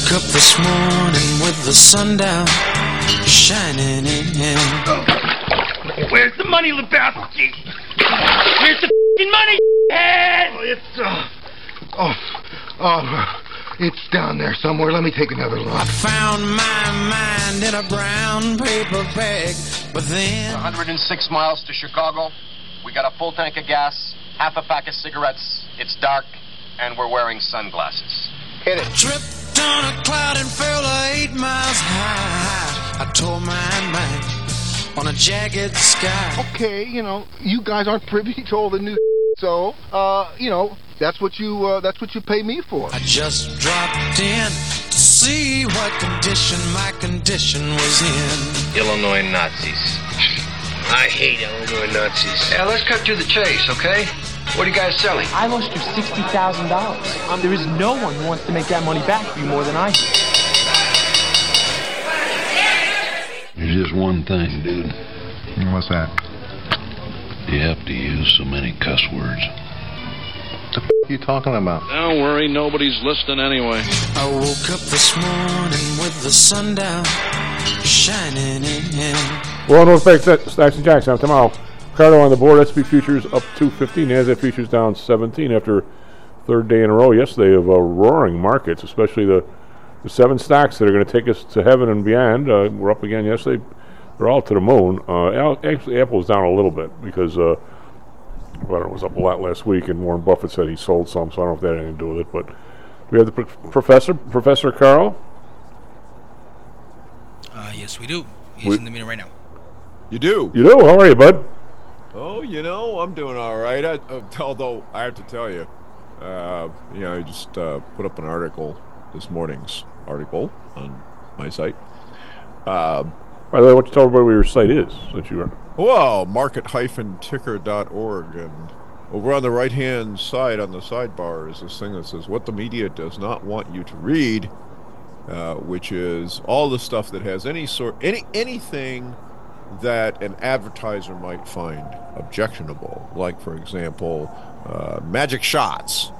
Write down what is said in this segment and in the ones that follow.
woke up this morning with the sun down, shining in. Where's the money, Lebowski? Where's the f***ing money, head? It's down there somewhere. Let me take another look. I found my mind in a brown paper bag, but then 106 miles to Chicago. We got a full tank of gas, half a pack of cigarettes. It's dark, and we're wearing sunglasses. Hit it. Tripped on a cloud and fell 8 miles high. I tore my mind on a jagged sky. Okay, you guys aren't privy to all the new so, that's what you pay me for. I just dropped in to see what condition my condition was in. Illinois Nazis. I hate Illinois Nazis. Yeah, let's cut to the chase, okay? What are you guys selling? I lost you $60,000. There is no one who wants to make that money back for you more than I do. There's just one thing, dude. What's that? You have to use so many cuss words. What the f*** are you talking about? Don't worry, nobody's listening anyway. I woke up this morning with the sun down, shining in. Well, no effect, Stacks and Jacks. Now tomorrow, Ricardo on the board. SP futures up 250. NASDAQ futures down 17 after third day in a row yesterday of roaring markets, especially the 7 stocks that are going to take us to heaven and beyond. We're up again yesterday. They're all to the moon. Actually, Apple was down a little bit because it was up a lot last week, and Warren Buffett said he sold some, so I don't know if that had anything to do with it. But we have the Professor Carl. Yes, we do. He's in the meeting right now. You do? You do? How are you, bud? Oh, I'm doing all right. Although, I have to tell you, I just put up an article, this morning's article on my site. By the way, why don't you tell everybody where your site is, since you are... Well, market-ticker.org, and over on the right-hand side on the sidebar is this thing that says, what the media does not want you to read, which is all the stuff that has anything that an advertiser might find objectionable, like, for example, magic shots.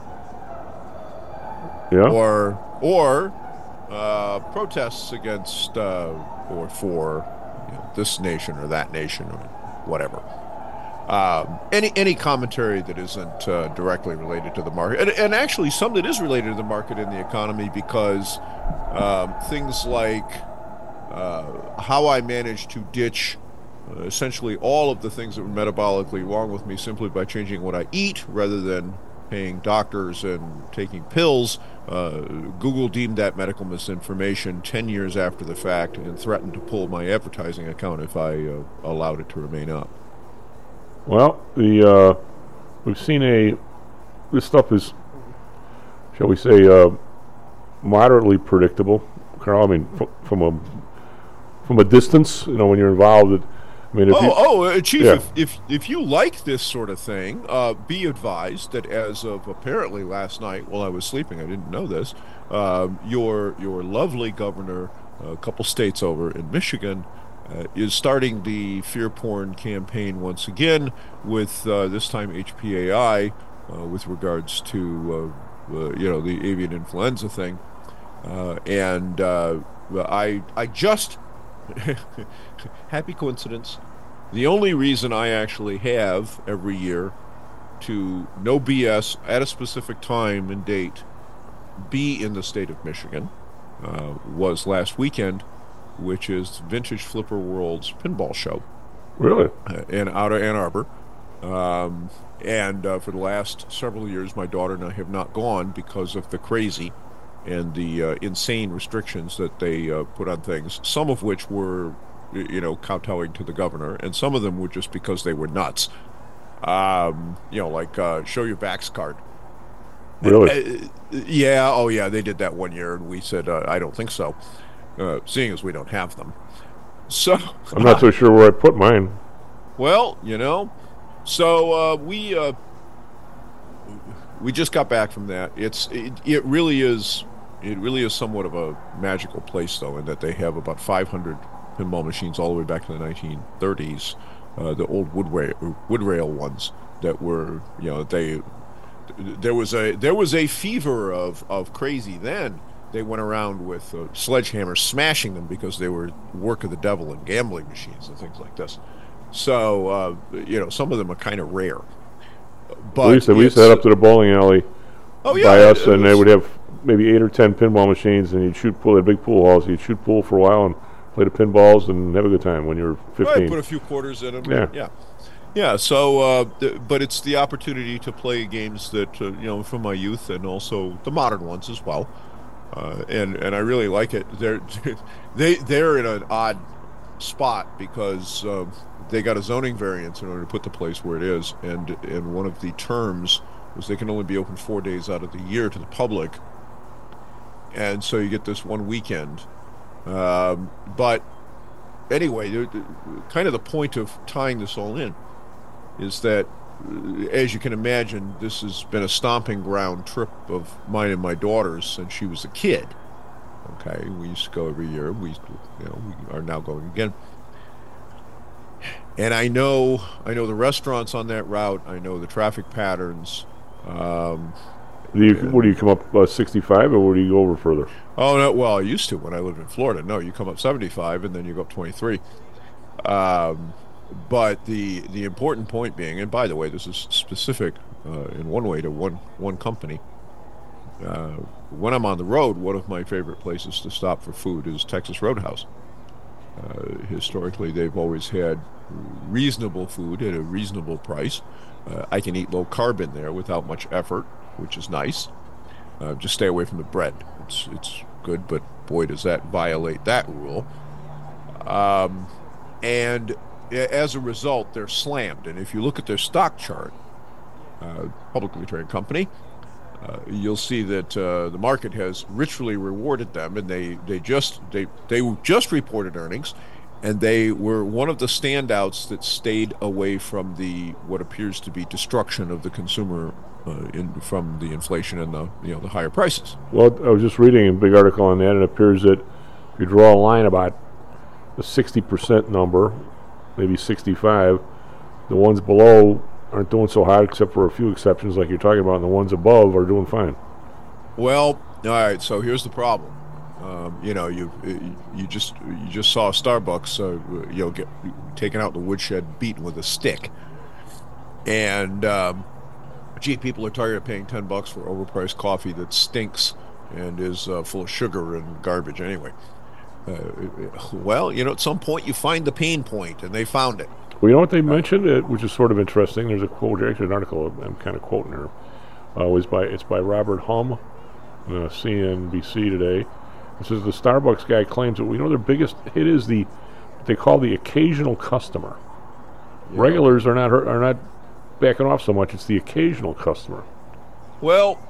Yeah. Or protests against or for this nation or that nation or whatever. Any commentary that isn't directly related to the market, and actually some that is related to the market and the economy, because things like how I managed to ditch essentially all of the things that were metabolically wrong with me simply by changing what I eat rather than paying doctors and taking pills. Google deemed that medical misinformation 10 years after the fact and threatened to pull my advertising account if I allowed it to remain up. Well, we've seen this stuff is, shall we say, moderately predictable, Carl. I mean, from a distance, when you're involved. Chief, yeah. If you like this sort of thing, be advised that as of apparently last night while I was sleeping, I didn't know this, your lovely governor, a couple states over in Michigan, is starting the fear porn campaign once again with this time HPAI with regards to the avian influenza thing, and I just happy coincidence. The only reason I actually have every year to no BS at a specific time and date be in the state of Michigan was last weekend, which is Vintage Flipper World's pinball show. Really? Out of Ann Arbor. And for the last several years, my daughter and I have not gone because of the crazy and the insane restrictions that they put on things, some of which were, kowtowing to the governor, and some of them were just because they were nuts. Like show your vax card. Really? Yeah, they did that one year, and we said, I don't think so, seeing as we don't have them. So I'm not so sure where I put mine. Well, so we just got back from that. It really is somewhat of a magical place, though, in that they have about 500 pinball machines all the way back to the 1930s, the old wood rail ones that were, there was a fever of crazy then, they went around with sledgehammers smashing them because they were work of the devil and gambling machines and things like this. So, some of them are kind of rare. But we used to head up to the bowling alley by us, and they would have maybe 8 or 10 pinball machines, and you'd shoot pool. They had big pool halls. You'd shoot pool for a while and play the pinballs and have a good time when you were 15. Right, put a few quarters in them. Yeah. So, but it's the opportunity to play games that from my youth and also the modern ones as well. And I really like it. They're in an odd spot because they got a zoning variance in order to put the place where it is, and one of the terms was they can only be open 4 days out of the year to the public, and so you get this one weekend. But anyway, kind of the point of tying this all in is that, as you can imagine, this has been a stomping ground trip of mine and my daughter's since she was a kid. Okay, we used to go every year. We are now going again. And I know the restaurants on that route. I know the traffic patterns. What do you come up 65, or do you go over further? Oh no, well I used to when I lived in Florida. No, you come up 75 and then you go up 23. But the important point being, and by the way, this is specific in one way to one company. When I'm on the road, one of my favorite places to stop for food is Texas Roadhouse. Historically, they've always had reasonable food at a reasonable price. I can eat low carb in there without much effort, which is nice. Just stay away from the bread. It's good, but boy, does that violate that rule. And as a result, they're slammed. And if you look at their stock chart, publicly traded company, you'll see that the market has richly rewarded them, and they just reported earnings, and they were one of the standouts that stayed away from what appears to be destruction of the consumer from the inflation and the higher prices. Well, I was just reading a big article on that, and it appears that if you draw a line about the 60% number, maybe 65, the ones below aren't doing so hot, except for a few exceptions like you're talking about, and the ones above are doing fine. Well, all right, so here's the problem. You just saw Starbucks get taken out the woodshed, beaten with a stick, and people are tired of paying $10 for overpriced coffee that stinks and is full of sugar and garbage anyway. At some point you find the pain point, and they found it. Well, you know what they mentioned, which is sort of interesting. There's a quote, actually an article I'm kind of quoting her. It's by Robert Hum, CNBC today. It says the Starbucks guy claims that their biggest hit is what they call the occasional customer. Yeah. Regulars are not backing off so much. It's the occasional customer. Well,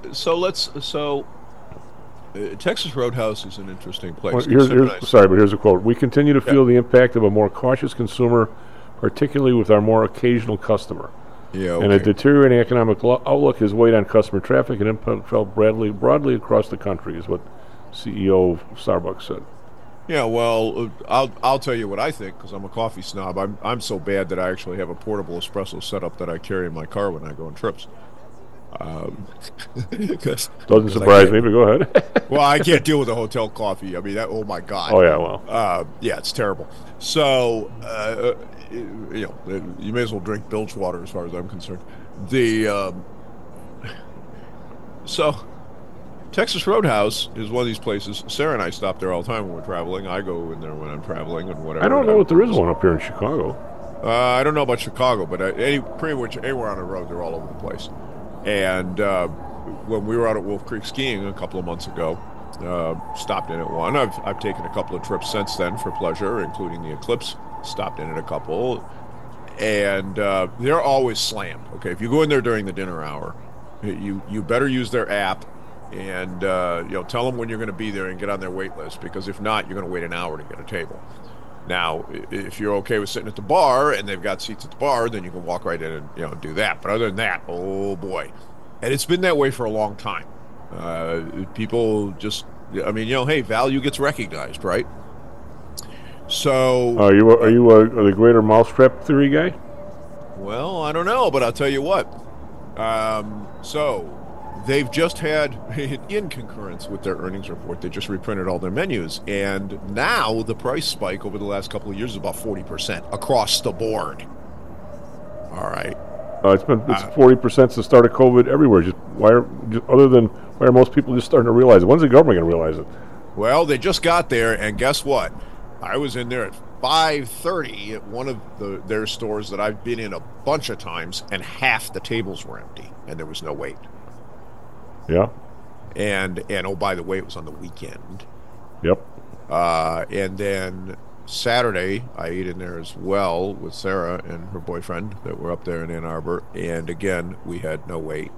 Texas Roadhouse is an interesting place. Well, here's a quote. We continue to feel the impact of a more cautious consumer, particularly with our more occasional customer. Yeah, okay. And a deteriorating economic outlook has weighed on customer traffic and impact felt broadly across the country, is what CEO of Starbucks said. Yeah, well, I'll tell you what I think, because I'm a coffee snob. I'm so bad that I actually have a portable espresso setup that I carry in my car when I go on trips. Doesn't surprise me, but go ahead. Well, I can't deal with the hotel coffee. I mean, oh my God. Oh yeah, well. It's terrible. So, you may as well drink bilge water, as far as I'm concerned. So, Texas Roadhouse is one of these places. Sarah and I stop there all the time when we're traveling. I go in there when I'm traveling and whatever. I don't know if there is one up here in Chicago. I don't know about Chicago, but pretty much anywhere on the road, they're all over the place. And when we were out at Wolf Creek skiing a couple of months ago, stopped in at one. I've taken a couple of trips since then for pleasure, including the Eclipse. Stopped in at a couple, and they're always slammed. Okay, if you go in there during the dinner hour, you better use their app and tell them when you're going to be there and get on their wait list, because if not, you're going to wait an hour to get a table. Now, if you're okay with sitting at the bar and they've got seats at the bar, then you can walk right in and do that. But other than that, oh boy, and it's been that way for a long time. People just, hey, value gets recognized, right? So, are you the greater mousetrap theory guy? Well, I don't know, but I'll tell you what. So they've just had, in concurrence with their earnings report, they just reprinted all their menus, and now the price spike over the last couple of years is about 40% across the board. All right. It's 40% since the start of COVID everywhere. Why are most people just starting to realize it? When's the government going to realize it? Well, they just got there, and guess what? I was in there at 5:30 at one of their stores that I've been in a bunch of times, and half the tables were empty, and there was no wait. Yeah. And oh, by the way, it was on the weekend. Yep. And then Saturday, I ate in there as well with Sarah and her boyfriend that were up there in Ann Arbor, and again, we had no wait.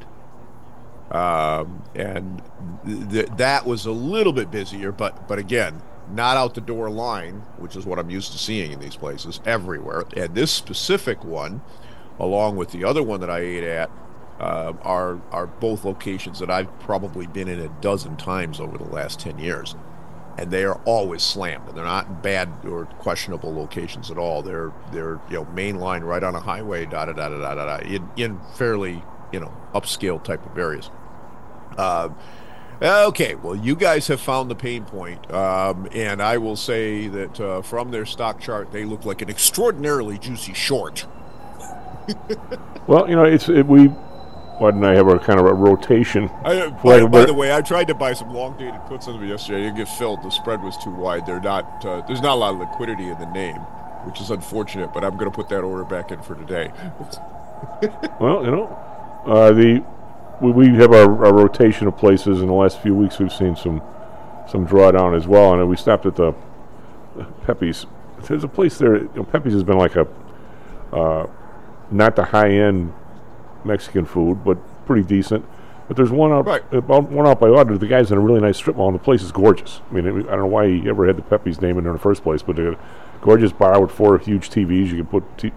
And that was a little bit busier, but again, not out the door line, which is what I'm used to seeing in these places everywhere. And this specific one, along with the other one that I ate at, are both locations that I've probably been in a dozen times over the last 10 years. And they are always slammed, and they're not bad or questionable locations at all. They're main line right on a highway, in fairly upscale type of areas. Okay, well, you guys have found the pain point, and I will say that from their stock chart, they look like an extraordinarily juicy short. Well, why didn't I have a kind of a rotation? By the way, I tried to buy some long-dated puts on them yesterday. I didn't get filled. The spread was too wide. There's not a lot of liquidity in the name, which is unfortunate, but I'm going to put that order back in for today. Well, we have our rotation of places. In the last few weeks, we've seen some drawdown as well. And we stopped at the Pepe's. There's a place there. Pepe's has been like not the high-end Mexican food, but pretty decent. But there's one out by Audrey. The guy's in a really nice strip mall, and the place is gorgeous. I mean, I don't know why he ever had the Pepe's name in there in the first place, but a gorgeous bar with 4 huge TVs. You can put,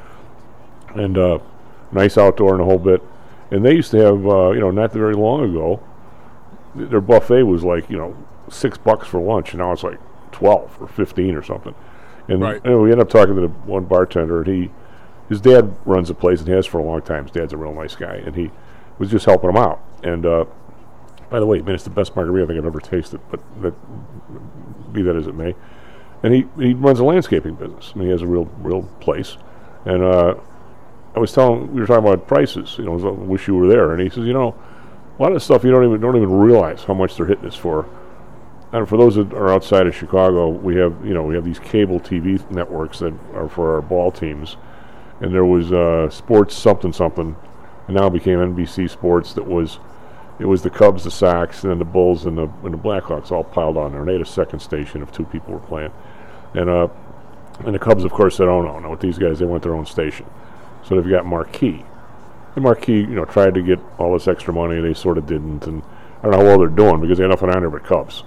nice outdoor and a whole bit. And they used to have, not very long ago, their buffet was like, $6 for lunch, and now it's like 12 or 15 or something. And we ended up talking to the one bartender, and his dad runs the place and has for a long time. His dad's a real nice guy, and he was just helping him out. And by the way, it's the best margarita I think I've ever tasted, but be that as it may. And he runs a landscaping business. I mean, he has a real place. And I was telling him, we were talking about prices. I wish you were there. And he says, a lot of stuff you don't even realize how much they're hitting us for. And for those that are outside of Chicago, we have these cable TV networks that are for our ball teams. And there was Sports something, and now it became NBC Sports. It was the Cubs, the Sox, and then the Bulls and the Blackhawks all piled on there. And they had a second station if 2 people were playing. And the Cubs, of course, said, "Oh no, with these guys, they want their own station." So they've got Marquee. And Marquee, tried to get all this extra money, and they sort of didn't. And I don't know how well they're doing because they have nothing on there but Cubs.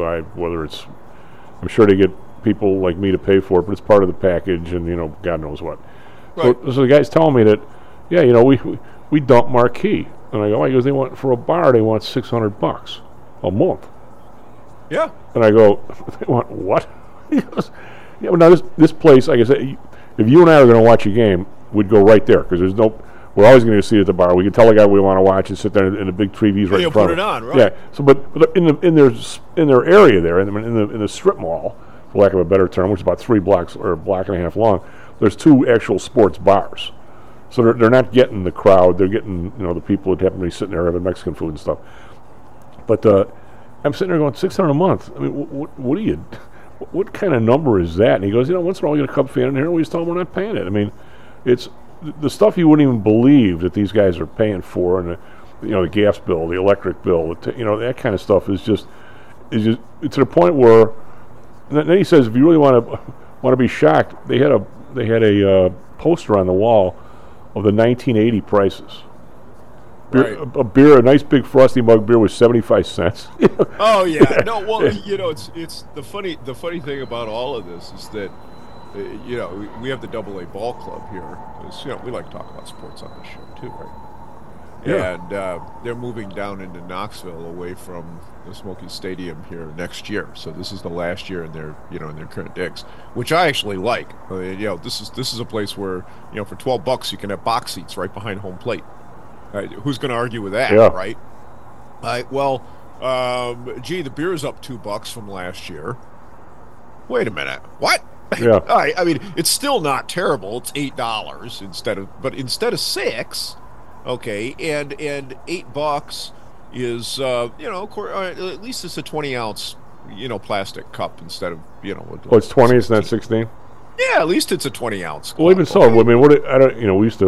I'm sure they get people like me to pay for it, but it's part of the package, and God knows what. Right. So the guy's telling me that, we dump Marquee, and I go, he goes, they want for a bar, they want $600 a month. Yeah. And I go, they want what? He goes, yeah. Well, now this place, like I said, if you and I are going to watch a game, we'd go right there because we're always going to see it at the bar. We can tell the guy we want to watch and sit there in the big TVs right in front of it. Put it on, right? Yeah. So, but in their area there, in the strip mall, for lack of a better term, which is about 3 blocks or a block and a half long, there's 2 actual sports bars. So they're not getting the crowd. They're getting the people that happen to be sitting there having Mexican food and stuff. But I'm sitting there going, $600 a month. I mean, what do you? What kind of number is that? And he goes, once in a while you get a Cub fan in here, we just tell them we're not paying it. I mean, it's the stuff you wouldn't even believe that these guys are paying for, and the gas bill, the electric bill, that kind of stuff is just to the point where. And then he says, if you really want to be shocked, they had a poster on the wall of the 1980 prices. Beer, a nice big frosty mug beer was 75 cents. Oh yeah, no. Well, it's the funny thing about all of this is that we have the AA ball club here. We like to talk about sports on this show too, right? Yeah. And they're moving down into Knoxville, away from the Smoky Stadium here next year. So this is the last year in their current digs, which I actually like. This is a place where for $12 you can have box seats right behind home plate. Who's going to argue with that, right? Well, gee, the beer's up $2 from last year. Wait a minute. What? Yeah. I mean, it's still not terrible. It's $8 instead of $6. Okay, and $8 is at least it's a 20-ounce plastic cup instead of it's 20, it's not 16. Yeah, at least it's a 20-ounce. Well, even so, I mean, we used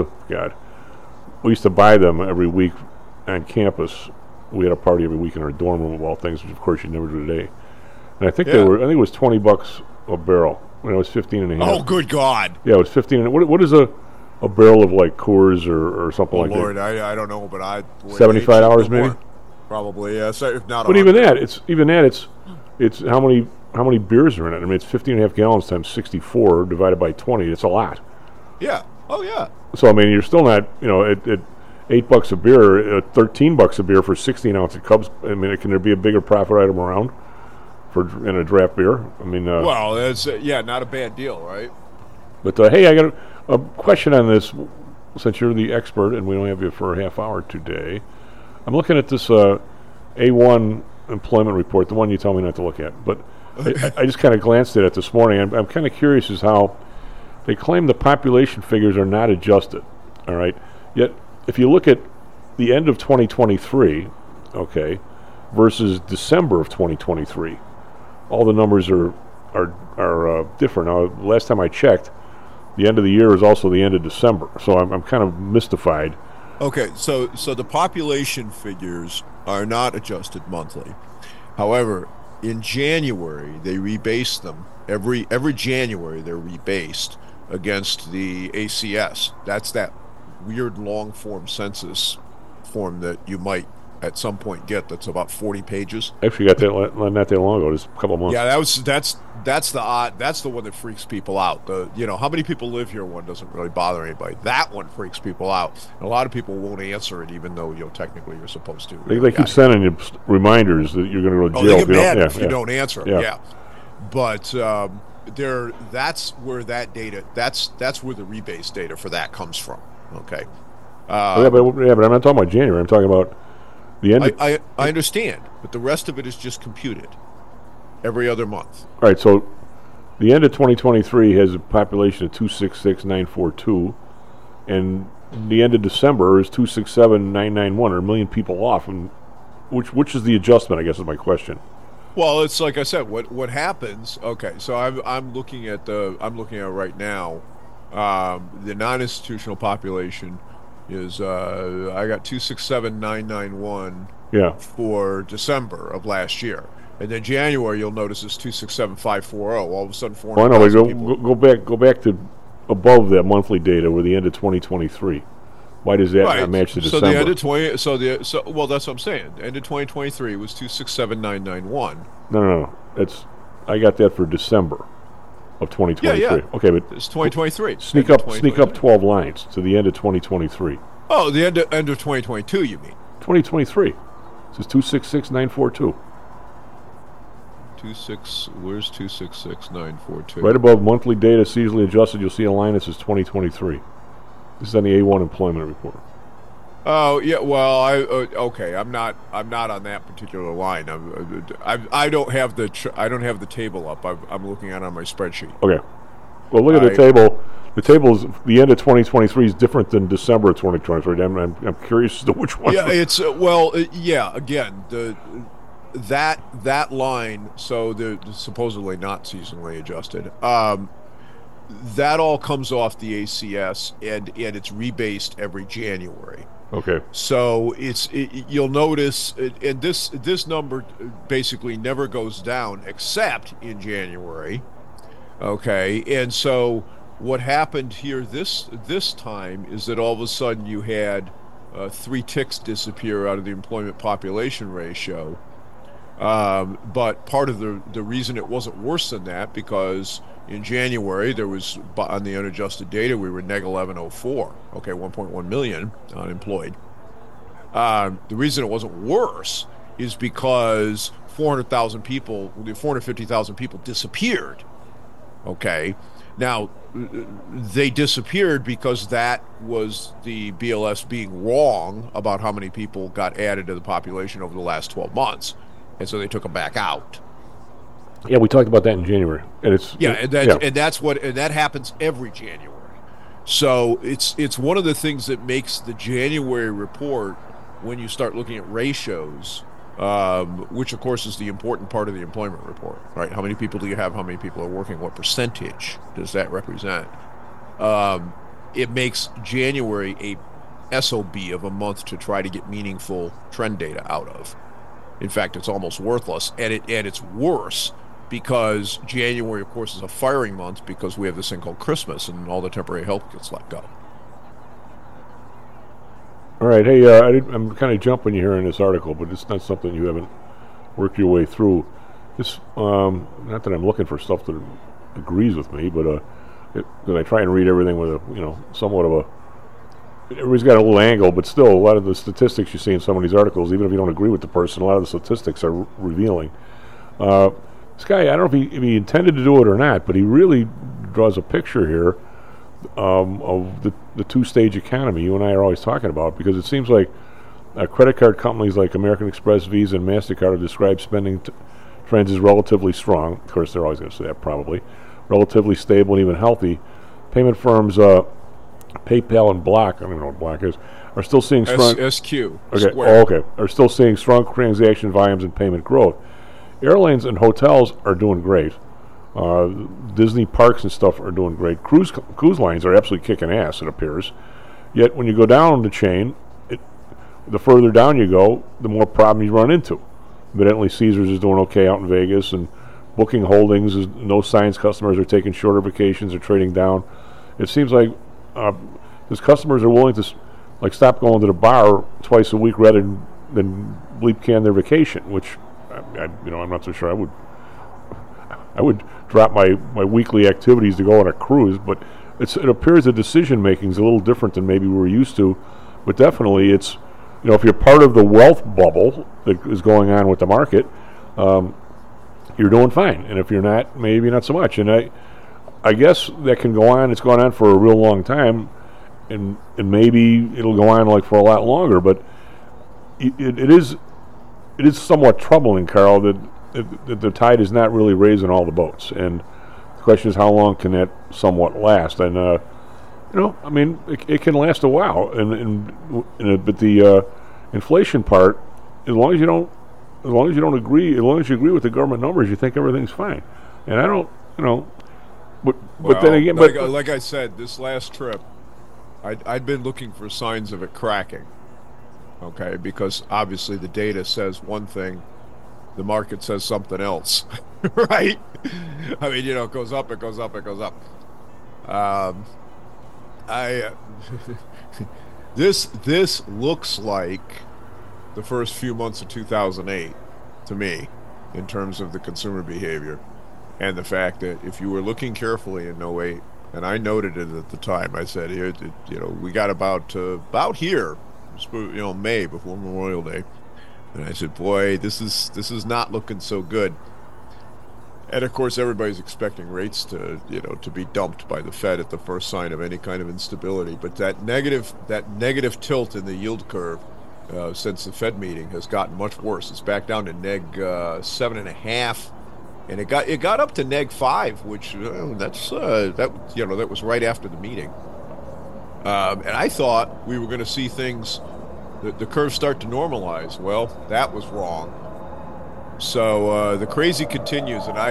to buy them every week on campus. We had a party every week in our dorm room of all things, which of course you never do today. And I think it was $20 a barrel. When it was 15 and a half. Oh, good God! Yeah, it was 15. What is a barrel of like Coors or something like Lord, that? I don't know, but 75 hours maybe. Probably, yes. If not, but even that, it's how many beers are in it. I mean, it's 15 and a half gallons times 64 divided by 20. It's a lot. Yeah. Oh, yeah. So I mean, you're still not at $8 a beer, $13 a beer for 16-ounce cups. I mean, can there be a bigger profit item around? In a draft beer, I mean. Well, it's not a bad deal, right? But hey, I got a question on this. Since you're the expert, and we don't have you for a half hour today, I'm looking at this A1 employment report, the one you tell me not to look at. But I just kind of glanced at it this morning. I'm kind of curious as how they claim the population figures are not adjusted. All right, yet if you look at the end of 2023, okay, versus December of 2023. All the numbers are different. Now, last time I checked, the end of the year is also the end of December, so I'm kind of mystified. Okay, so the population figures are not adjusted monthly. However, in January they rebase them. Every January they're rebased against the ACS. That's that weird long form census form that you might at some point get. That's about 40 pages. Actually got that not that long ago, just a couple of months. Yeah, that's the one that freaks people out. How many people live here one doesn't really bother anybody. That one freaks people out. And a lot of people won't answer it even though technically you're supposed to. They keep sending you reminders that you're going to go to jail. They get mad if you don't answer. Yeah. But that's where that data that's where the rebase data for that comes from. Okay. But I'm not talking about January. I'm talking about the end. I understand, but the rest of it is just computed every other month. All right, so the end of 2023 has a population of 266,942, and the end of December is 267,991, or a million people off. And which is the adjustment? I guess is my question. Well, it's like I said. What happens? Okay, so I'm looking at right now. The non-institutional population is I got 267,991 for December of last year, and then January you'll notice is 267,540. All of a sudden 400,000 people. Go back to above that monthly data where the end of 2023. Why does that not match the December? So the end of well, that's what I'm saying. The end of 2023 was 267,991. No. I got that for December of 2023. Yeah. Okay, but it's 2023. Sneak up 12 lines to the end of 2023. Oh, the end of 2022, you mean? 2023. It says 266,942. Where's 266,942? Right above monthly data seasonally adjusted, you'll see a line that says 2023. This is on the A1 employment report. Oh yeah, well okay. I'm not on that particular line. I don't have the table up. I'm looking at it on my spreadsheet. Okay. Well, look at the table. The table's the end of 2023 is different than December of 2023. I'm curious as to which one. Yeah, it's again that line. So the supposedly not seasonally adjusted. That all comes off the ACS and it's rebased every January. Okay. So you'll notice, and this number basically never goes down except in January. Okay, and so what happened here this time is that all of a sudden you had 3 ticks disappear out of the employment population ratio. But part of the reason it wasn't worse than that, because in January there was, on the unadjusted data, we were neg 1104. Okay, 1.1 million unemployed. The reason it wasn't worse is because 450,000 people disappeared. Okay, Now, they disappeared because that was the BLS being wrong about how many people got added to the population over the last 12 months. And so they took them back out. Yeah, we talked about that in January. And that happens every January. So it's one of the things that makes the January report, when you start looking at ratios, which of course is the important part of the employment report, right? How many people do you have? How many people are working? What percentage does that represent? It makes January a SOB of a month to try to get meaningful trend data out of. In fact, it's almost worthless, and it's worse because January, of course, is a firing month because we have this thing called Christmas and all the temporary help gets let go. All right, hey, I'm kind of jumping you here in this article, but it's not something you haven't worked your way through. This, not that I'm looking for stuff that agrees with me, but because I try and read everything with somewhat of a. Everybody's got a little angle, but still, a lot of the statistics you see in some of these articles, even if you don't agree with the person, a lot of the statistics are revealing. This guy, I don't know if he intended to do it or not, but he really draws a picture here of the two-stage economy you and I are always talking about, because it seems like credit card companies like American Express, Visa, and MasterCard have described spending trends as relatively strong. Of course, they're always going to say that, probably. Relatively stable and even healthy. Payment firms, PayPal and Block, I don't even know what Block is, are still seeing strong... SQ. Okay. Okay. Are still seeing strong transaction volumes and payment growth. Airlines and hotels are doing great. Disney parks and stuff are doing great. Cruise lines are absolutely kicking ass, it appears. Yet when you go down the chain, the further down you go, the more problems you run into. Evidently, Caesars is doing okay out in Vegas, and Booking Holdings is no signs customers are taking shorter vacations or trading down. It seems like because customers are willing to stop going to the bar twice a week rather than bleep can their vacation, which I'm not so sure I would drop my weekly activities to go on a cruise, but it appears the decision making is a little different than maybe we're used to. But definitely, it's if you're part of the wealth bubble that is going on with the market, you're doing fine, and if you're not, maybe not so much. And I guess that can go on. It's gone on for a real long time, and maybe it'll go on for a lot longer. But it is somewhat troubling, Carl, that the tide is not really raising all the boats. And the question is, how long can that somewhat last? And it can last a while. But the inflation part, as long as you agree with the government numbers, you think everything's fine. And I don't, But then again, like I said, this last trip, I'd been looking for signs of it cracking. Okay, because obviously the data says one thing, the market says something else, right? I mean, it goes up, it goes up, it goes up. This looks like the first few months of 2008 to me, in terms of the consumer behavior, and the fact that if you were looking carefully in 08, and I noted it at the time, I said, we got about here. May before Memorial Day, and I said, boy, this is not looking so good. And of course, everybody's expecting rates to be dumped by the Fed at the first sign of any kind of instability. But that negative tilt in the yield curve since the Fed meeting has gotten much worse. It's back down to neg 7.5, and it got up to neg 5, which that was right after the meeting. And I thought we were going to see things, the curve start to normalize. Well, that was wrong. So the crazy continues, and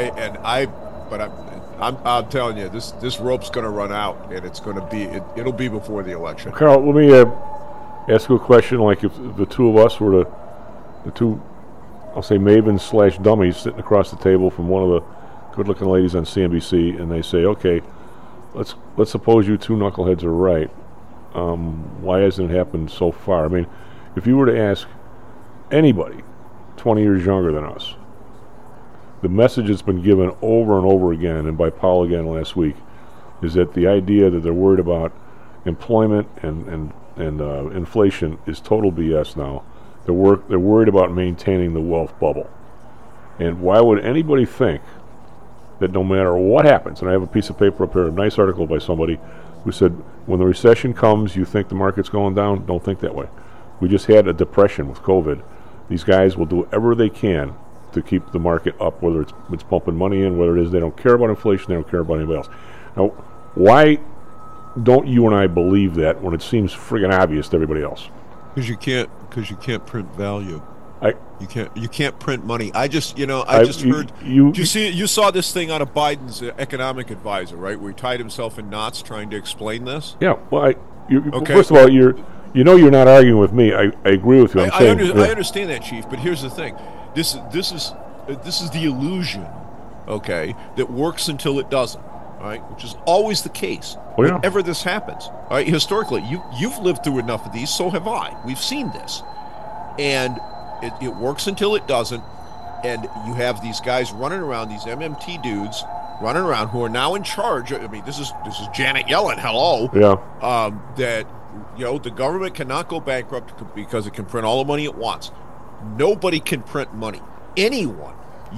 I'm telling you, this rope's going to run out, and it'll be before the election. Carl, let me ask you a question. Like, if the two of us were the two, I'll say mavens / dummies sitting across the table from one of the good-looking ladies on CNBC, and they say, okay, let's suppose you two knuckleheads are right. Why hasn't it happened so far? I mean, if you were to ask anybody 20 years younger than us, the message that's been given over and over again, and by Paul again last week, is that the idea that they're worried about employment and inflation is total BS now. They're worried about maintaining the wealth bubble. And why would anybody think that no matter what happens, and I have a piece of paper up here, a nice article by somebody who said, when the recession comes, you think the market's going down? Don't think that way. We just had a depression with COVID. These guys will do whatever they can to keep the market up, whether it's pumping money in, whether it is they don't care about inflation, they don't care about anybody else. Now, why don't you and I believe that when it seems friggin' obvious to everybody else? Because you can't print value. You can't print money. I just heard you saw this thing out of Biden's economic advisor, right? Where he tied himself in knots trying to explain this. Yeah. Well, first of all, you're not arguing with me. I agree with you. I understand that, Chief. But here's the thing: this is the illusion, okay, that works until it doesn't. Right, which is always the case whenever this happens. All right, historically, you've lived through enough of these, so have I. We've seen this, and it works until it doesn't. And you have these guys running around, these MMT dudes running around who are now in charge. I mean, this is Janet Yellen. Hello. Yeah. That the government cannot go bankrupt because it can print all the money it wants. Nobody can print money. Anyone,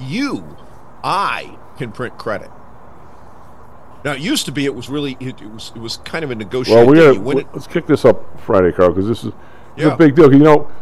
I can print credit. Now, it used to be it was kind of a negotiation. Let's kick this up Friday, Carl, because this is a big deal.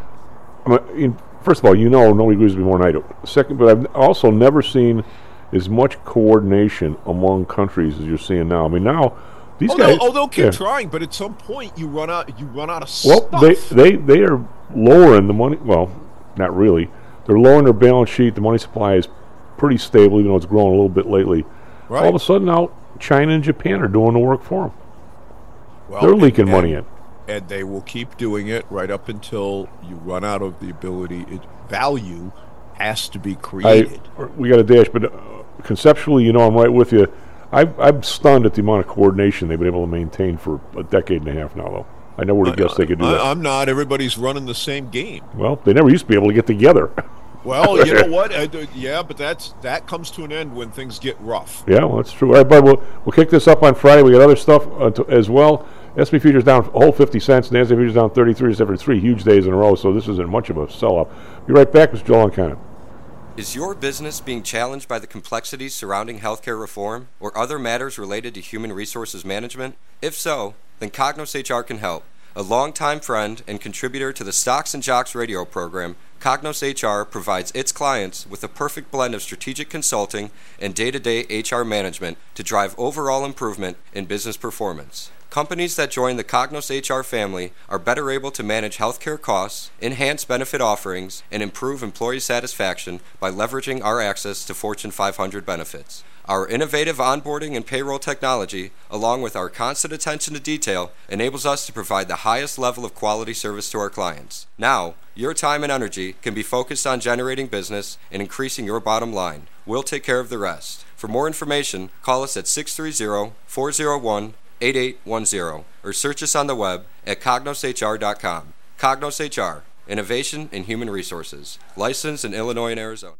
First of all, nobody agrees with me more than I do. Second, but I've also never seen as much coordination among countries as you're seeing now. I mean, now these guys. They'll keep trying, but at some point you run out of stuff. Well, they are lowering the money. Well, not really. They're lowering their balance sheet. The money supply is pretty stable, even though it's grown a little bit lately. Right. All of a sudden now, China and Japan are doing the work for them. Well, they're leaking money in. And they will keep doing it right up until you run out of the ability. Value has to be created. We got a dash, but conceptually, I'm right with you. I'm stunned at the amount of coordination they've been able to maintain for a decade and a half now, though. I never would have guessed they could do that. I'm not. Everybody's running the same game. Well, they never used to be able to get together. Well, you know what? But that comes to an end when things get rough. Yeah, well, that's true. All right, Bud, we'll kick this up on Friday. We got other stuff as well. S&P futures down a whole 50 cents. NASDAQ futures down 33 after 3 huge days in a row, so this isn't much of a sell-off. Be right back with Joel and Ken. Is your business being challenged by the complexities surrounding healthcare reform or other matters related to human resources management? If so, then Cognos HR can help. A longtime friend and contributor to the Stocks and Jocks radio program, Cognos HR provides its clients with a perfect blend of strategic consulting and day-to-day HR management to drive overall improvement in business performance. Companies that join the Cognos HR family are better able to manage healthcare costs, enhance benefit offerings, and improve employee satisfaction by leveraging our access to Fortune 500 benefits. Our innovative onboarding and payroll technology, along with our constant attention to detail, enables us to provide the highest level of quality service to our clients. Now, your time and energy can be focused on generating business and increasing your bottom line. We'll take care of the rest. For more information, call us at 630-401-8810 or search us on the web at cognoshr.com. Cognos HR, innovation in human resources. Licensed in Illinois and Arizona.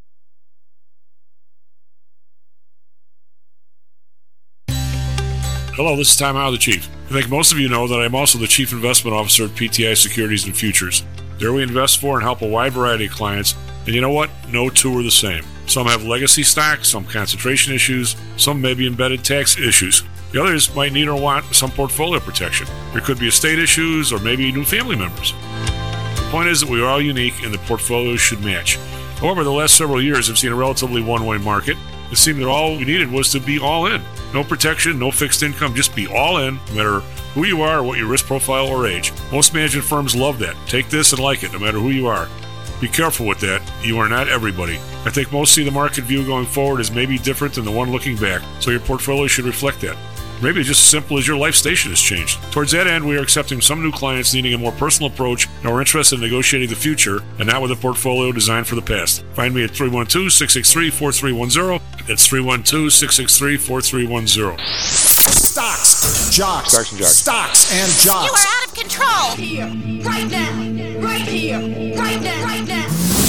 Hello, this is Tom Howe, the Chief. I think most of you know that I'm also the Chief Investment Officer at PTI Securities and Futures. There we invest for and help a wide variety of clients, and you know what? No two are the same. Some have legacy stocks, some concentration issues, some may be embedded tax issues. The others might need or want some portfolio protection. There could be estate issues or maybe new family members. The point is that we are all unique and the portfolios should match. However, the last several years have seen a relatively one-way market. It seemed that all we needed was to be all in. No protection, no fixed income, just be all in, no matter who you are or what your risk profile or age. Most management firms love that. Take this and like it, no matter who you are. Be careful with that. You are not everybody. I think most see the market view going forward as maybe different than the one looking back, so your portfolio should reflect that. Maybe it's just as simple as your life station has changed. Towards that end, we are accepting some new clients needing a more personal approach and are interested in negotiating the future and not with a portfolio designed for the past. Find me at 312-663-4310. That's 312-663-4310. Stocks, jocks, Stocks and Jocks. Stocks and jocks. You are out of control. Here, right now, right here, right now, right now.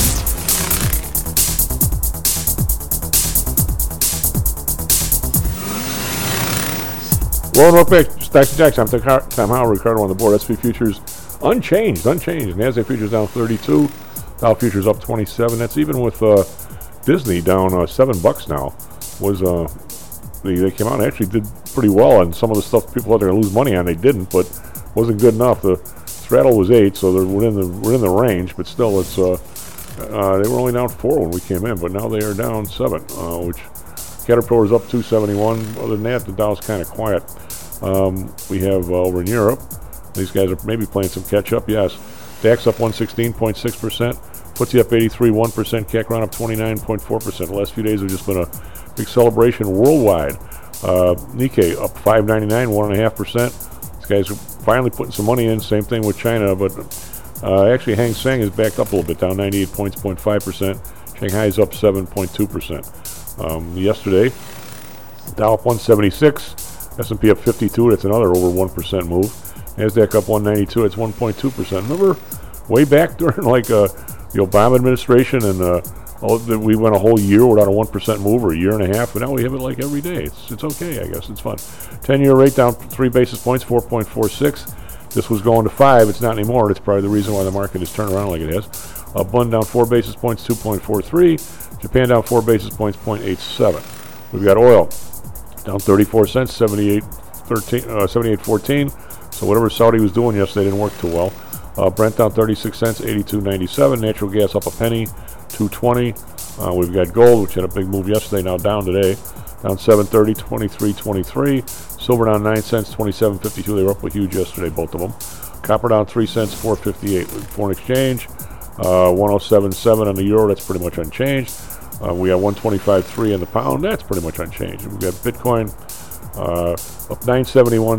Well, real quick, Stocks and Jocks. I'm Tom Howell, Ricardo on the board. S&P futures unchanged. NASDAQ futures down 32. Dow futures up 27. That's even with Disney down $7 now. was they came out and actually did pretty well on some of the stuff people thought they were going to lose money on. They didn't, but wasn't good enough. The straddle was 8, so they're within the range, but still, it's they were only down 4 when we came in, but now they are down 7, which Caterpillar's up 271. Other than that, the Dow's kind of quiet. We have over in Europe, these guys are maybe playing some catch-up, yes. DAX up 116.6%, FTSE up 83.1%, CAC round up 29.4%. The last few days have just been a big celebration worldwide. Nikkei up 599, 1.5%. These guys are finally putting some money in. Same thing with China, but actually Hang Seng is backed up a little bit, down 98 points, 0.5%. Shanghai is up 7.2%. Yesterday, Dow up 176, S&P up 52. That's another over 1% move. Nasdaq up 192. It's 1.2%. Remember, way back during like the Obama administration, and we went a whole year without a 1% move, or a year and a half, but now we have it like every day. It's okay, I guess. It's fun. 10-year rate down 3 basis points, 4.46. This was going to 5. It's not anymore. It's probably the reason why the market has turned around like it has. Bund down 4 basis points, 2.43. Japan down 4 basis points, 0.87. We've got oil down 34 cents, 78.14. So whatever Saudi was doing yesterday didn't work too well. Brent down 36 cents, 82.97. Natural gas up a penny, 2.20. We've got gold, which had a big move yesterday, now down today. Down 7.30, 23.23. Silver down 9 cents, 27.52. They were up a huge yesterday, both of them. Copper down 3 cents, 4.58. Foreign exchange, 107.7 on the euro. That's pretty much unchanged. We got 125.3 on the pound. That's pretty much unchanged. We've got Bitcoin up 971,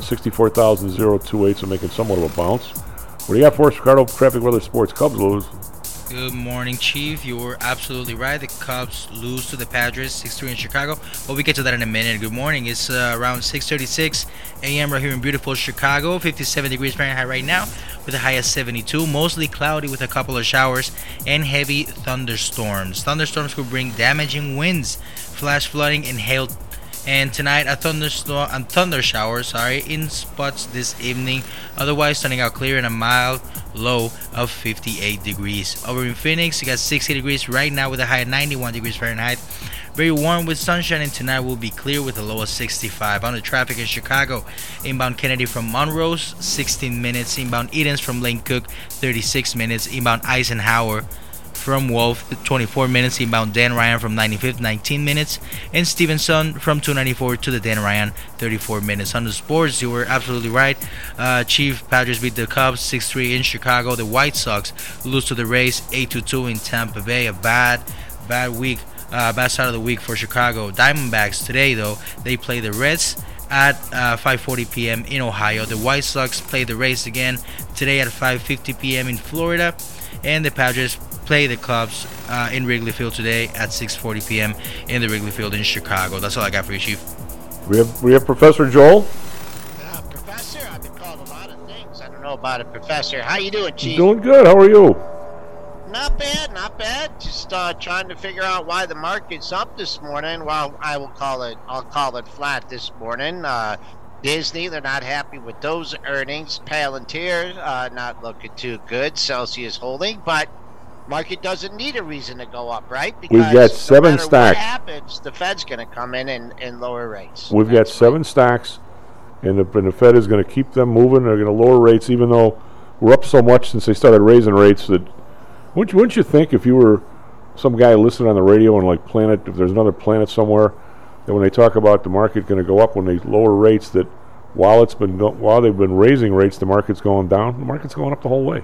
64,028, so making somewhat of a bounce. What do you got for us, Ricardo? Traffic, weather, sports. Cubs lose. Good morning, Chief. You were absolutely right. The Cubs lose to the Padres 6-3 in Chicago. But we get to that in a minute. Good morning. It's around 6:36 a.m. right here in beautiful Chicago. 57 degrees Fahrenheit right now with a high of 72. Mostly cloudy with a couple of showers and heavy thunderstorms. Thunderstorms could bring damaging winds, flash flooding, and hail. And tonight, a thunder shower, in spots this evening. Otherwise, turning out clear and a mild low of 58 degrees. Over in Phoenix, you got 60 degrees right now with a high of 91 degrees Fahrenheit. Very warm with sunshine, and tonight will be clear with a low of 65. On the traffic in Chicago, inbound Kennedy from Monrose, 16 minutes. Inbound Edens from Lane Cook, 36 minutes. Inbound Eisenhower from Wolf, 24 minutes. Inbound Dan Ryan from 95th, 19 minutes. And Stevenson from 294 to the Dan Ryan, 34 minutes. On the sports, you were absolutely right. Chief, Padres beat the Cubs 6-3 in Chicago. The White Sox lose to the Rays 8-2 in Tampa Bay. A bad week, bad start of the week for Chicago. Diamondbacks today, though, they play the Reds at 5:40 p.m. in Ohio. The White Sox play the Rays again today at 5:50 p.m. in Florida. And the Padres play the Cubs in Wrigley Field today at 6:40 p.m. in the Wrigley Field in Chicago. That's all I got for you, Chief. We have Professor Joel. Professor, I've been called a lot of things. I don't know about it, Professor. How you doing, Chief? Doing good. How are you? Not bad, not bad. Just trying to figure out why the market's up this morning. Well, I'll call it flat this morning. Disney, they're not happy with those earnings. Palantir, not looking too good. Celsius holding, but market doesn't need a reason to go up, right? Because we've got 7 stocks. What happens, the Fed's going to come in and lower rates. We've got 7 stocks, and the Fed is going to keep them moving. They're going to lower rates, even though we're up so much since they started raising rates. That wouldn't you think, if you were some guy listening on the radio and like Planet, if there's another Planet somewhere, that when they talk about the market going to go up when they lower rates, that while they've been raising rates, the market's going down. The market's going up the whole way.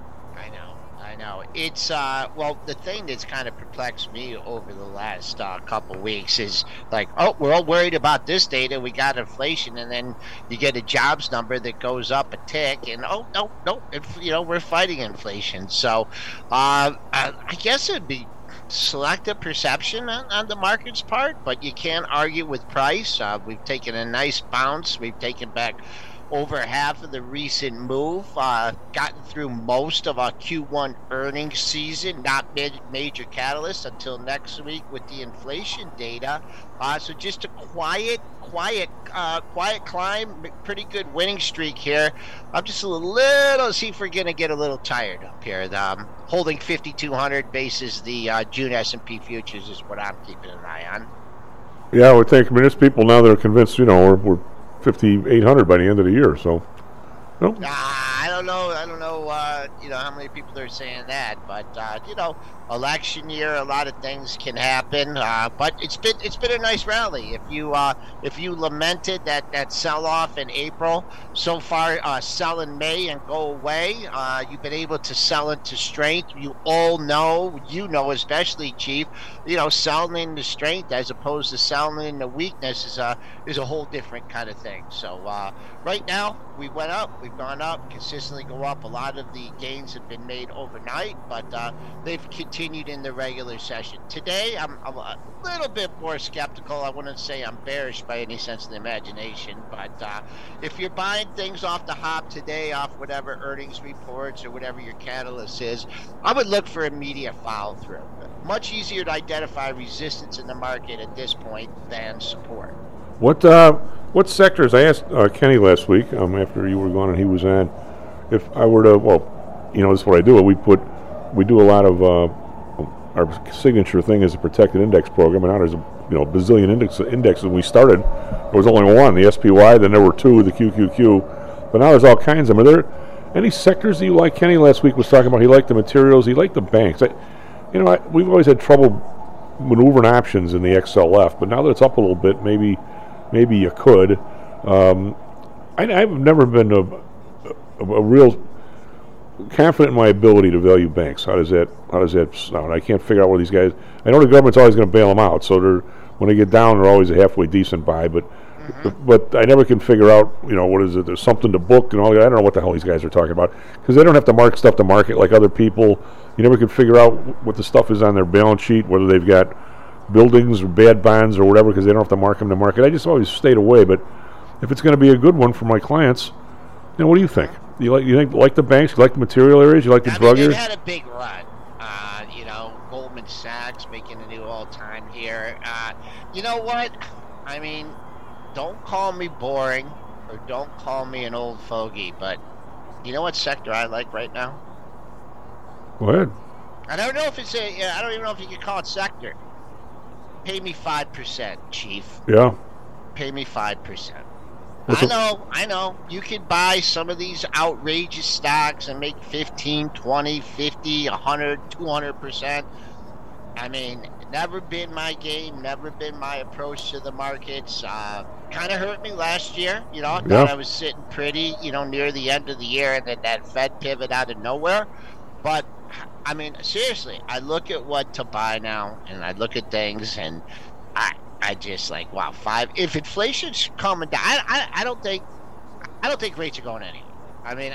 I know. It's the thing that's kind of perplexed me over the last couple weeks is like, we're all worried about this data. We got inflation, and then you get a jobs number that goes up a tick, and no, we're fighting inflation. So, I guess it'd be selective perception on the market's part, but you can't argue with price. We've taken a nice bounce. We've taken back over half of the recent move, gotten through most of our Q1 earnings season, not major catalyst until next week with the inflation data. So just a quiet climb, pretty good winning streak here. I'm just a little, see if we're going to get a little tired up here. Holding 5,200 bases, the June S&P futures is what I'm keeping an eye on. Yeah, I would think. I mean, there's people now that are convinced, we're 5,800 by the end of the year. So, no. I don't know. How many people are saying that, but election year, a lot of things can happen. But it's been a nice rally. If you lamented that sell off in April, so far sell in May and go away. You've been able to sell into strength. You all know, especially Chief. Selling into strength as opposed to selling into weakness is a whole different kind of thing. So right now we went up, we've gone up, consistently go up. A lot of the gains have been made overnight, but they've continued in the regular session. Today I'm a little bit more skeptical. I wouldn't say I'm bearish by any sense of the imagination, but if you're buying things off the hop today, off whatever earnings reports or whatever your catalyst is, I would look for immediate follow through. Much easier to identify resistance in the market at this point than support. What sectors? I asked Kenny last week after you were gone and he was on. If I were to, this is what I do. We do a lot of our signature thing is a protected index program, and now there's a bazillion indexes. When we started, there was only one, the SPY. Then there were two, the QQQ. But now there's all kinds of them. Are there any sectors that you like? Kenny last week was talking about he liked the materials, he liked the banks. We've always had trouble maneuvering options in the XLF, but now that it's up a little bit, maybe you could. I've never been a real confident in my ability to value banks. How does that sound? I can't figure out where these guys. I know the government's always going to bail them out, so when they get down, they're always a halfway decent buy. But I never can figure out, what is it? There's something to book and all that. I don't know what the hell these guys are talking about because they don't have to mark stuff to market like other people. You never can figure out what the stuff is on their balance sheet, whether they've got buildings or bad bonds or whatever, because they don't have to mark them to market. I just always stayed away. But if it's going to be a good one for my clients, what do you think? You like the banks? You like the material areas? You like the drug areas? They've had a big run. Goldman Sachs making a new all-time here. You know what? I mean, don't call me boring or don't call me an old fogey, but you know what sector I like right now? Go ahead. I don't know if it's I don't even know if you can call it sector. Pay me 5%, Chief. Yeah. Pay me 5%. I know. You could buy some of these outrageous stocks and make 15, 20, 50, 100, 200%. I mean, never been my game, never been my approach to the markets. Kind of hurt me last year. I thought I was sitting pretty, near the end of the year, and then that Fed pivot out of nowhere. But, I mean, seriously, I look at what to buy now, and I look at things, and I just like, wow, 5. If inflation's coming down, I don't think rates are going anywhere. I mean,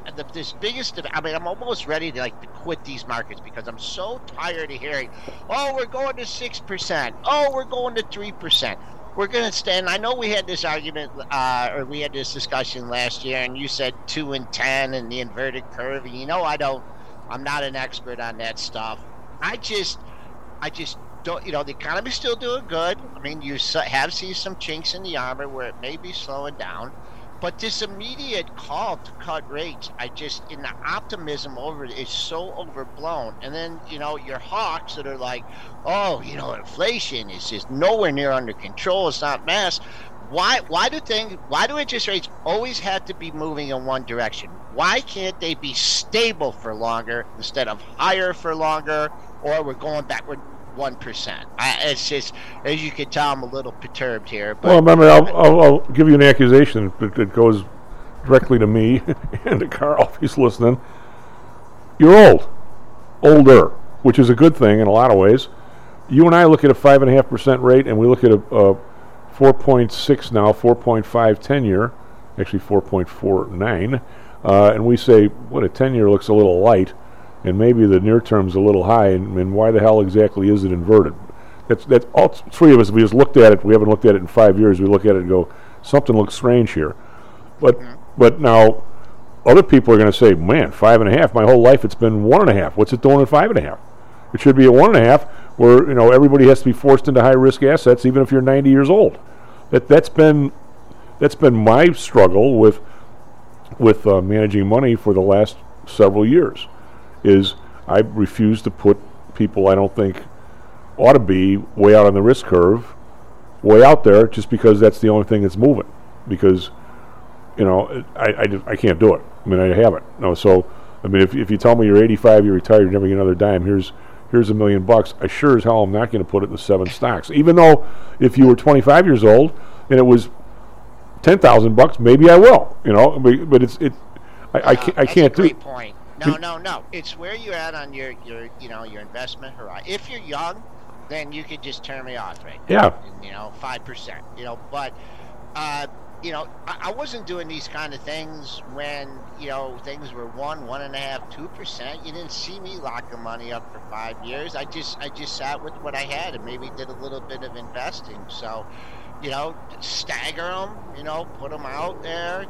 I'm almost ready to quit these markets because I'm so tired of hearing, oh, we're going to 6%, oh, we're going to 3%. We're going to stand. I know we had this argument, or we had this discussion last year, and you said 2 and 10 and the inverted curve. And I'm not an expert on that stuff. I just don't. The economy's still doing good. I mean, you have seen some chinks in the armor where it may be slowing down. But this immediate call to cut rates, in the optimism over it is so overblown. And then, your hawks that are like, oh, inflation is just nowhere near under control. It's not mass. Why do interest rates always have to be moving in one direction? Why can't they be stable for longer instead of higher for longer, or we're going backward 1%? It's just, as you can tell, I'm a little perturbed here. But remember, I'll give you an accusation that goes directly to me and to Carl if he's listening. You're older, which is a good thing in a lot of ways. You and I look at a 5.5% rate, and we look at a 4.6 now, 4.5 10-year, actually 4.49, and we say, what, a 10-year looks a little light, and maybe the near term's a little high, and why the hell exactly is it inverted? That's all three of us. We just looked at it. We haven't looked at it in 5 years. We look at it and go, something looks strange here. But now other people are going to say, man, 5.5. My whole life it's been 1.5. What's it doing at 5.5? It should be at 1.5, where everybody has to be forced into high risk assets, even if you're 90 years old. That's been my struggle with managing money for the last several years. Is I refuse to put people I don't think ought to be way out on the risk curve way out there just because that's the only thing that's moving. Because, you know, I can't do it. I mean, I haven't. No, so I mean, if you tell me you're 85, you're retired, you never get another dime. Here's $1 million. I sure as hell am not going to put it in the 7 stocks. Even though if you were 25 years old and it was $10,000, maybe I will. You know, but I can't do it. Great point. No. It's where you're at on your investment horizon. If you're young, then you could just turn me off right now. Yeah. 5%. But I wasn't doing these kind of things when things were 1.5%, 2%. You didn't see me locking money up for 5 years. I just sat with what I had and maybe did a little bit of investing. So, stagger them. Put them out there.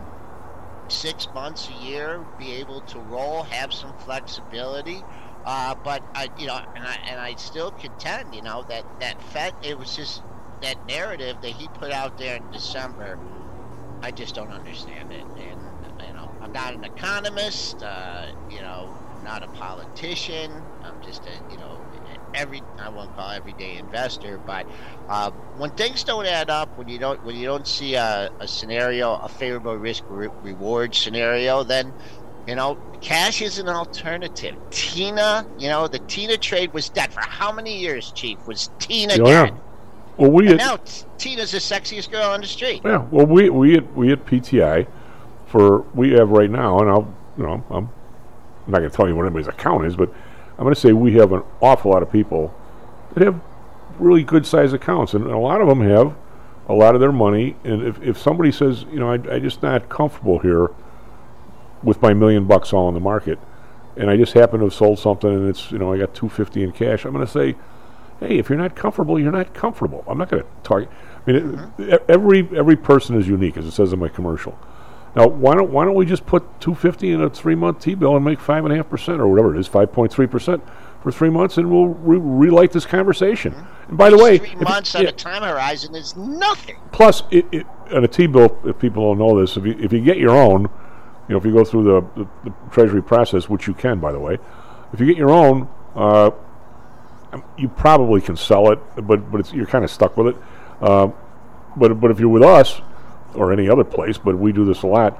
6 months, a year, be able to roll, have some flexibility. But I still contend, that Fed, it was just that narrative that he put out there in December. I just don't understand it, and I'm not an economist, not a politician. I'm just I won't call everyday investor, but when things don't add up, when you don't see a scenario, a favorable risk reward scenario, then cash is an alternative. Tina, the Tina trade was dead for how many years, Chief? Was Tina dead? Well, now Tina's the sexiest girl on the street. Yeah. Well, we at PTI we have right now, and I'm not going to tell you what anybody's account is, but I'm going to say we have an awful lot of people that have really good size accounts, and a lot of them have a lot of their money. And if somebody says, I just not comfortable here with my $1 million all in the market, and I just happen to have sold something and it's I got $250 in cash, I'm going to say, hey, if you're not comfortable, you're not comfortable. I'm not going to target. I mean, every person is unique, as it says in my commercial. Now, why don't we just put $250 in a 3-month T-bill and make 5.5% or whatever it is, 5.3% for 3 months, and we'll relight this conversation. And by the way, 3 months on a time horizon is nothing. Plus, on a T-bill, if people don't know this, if you get your own, if you go through the Treasury process, which you can, by the way, if you get your own, you probably can sell it, but you're kind of stuck with it. But if you're with us or any other place, but we do this a lot,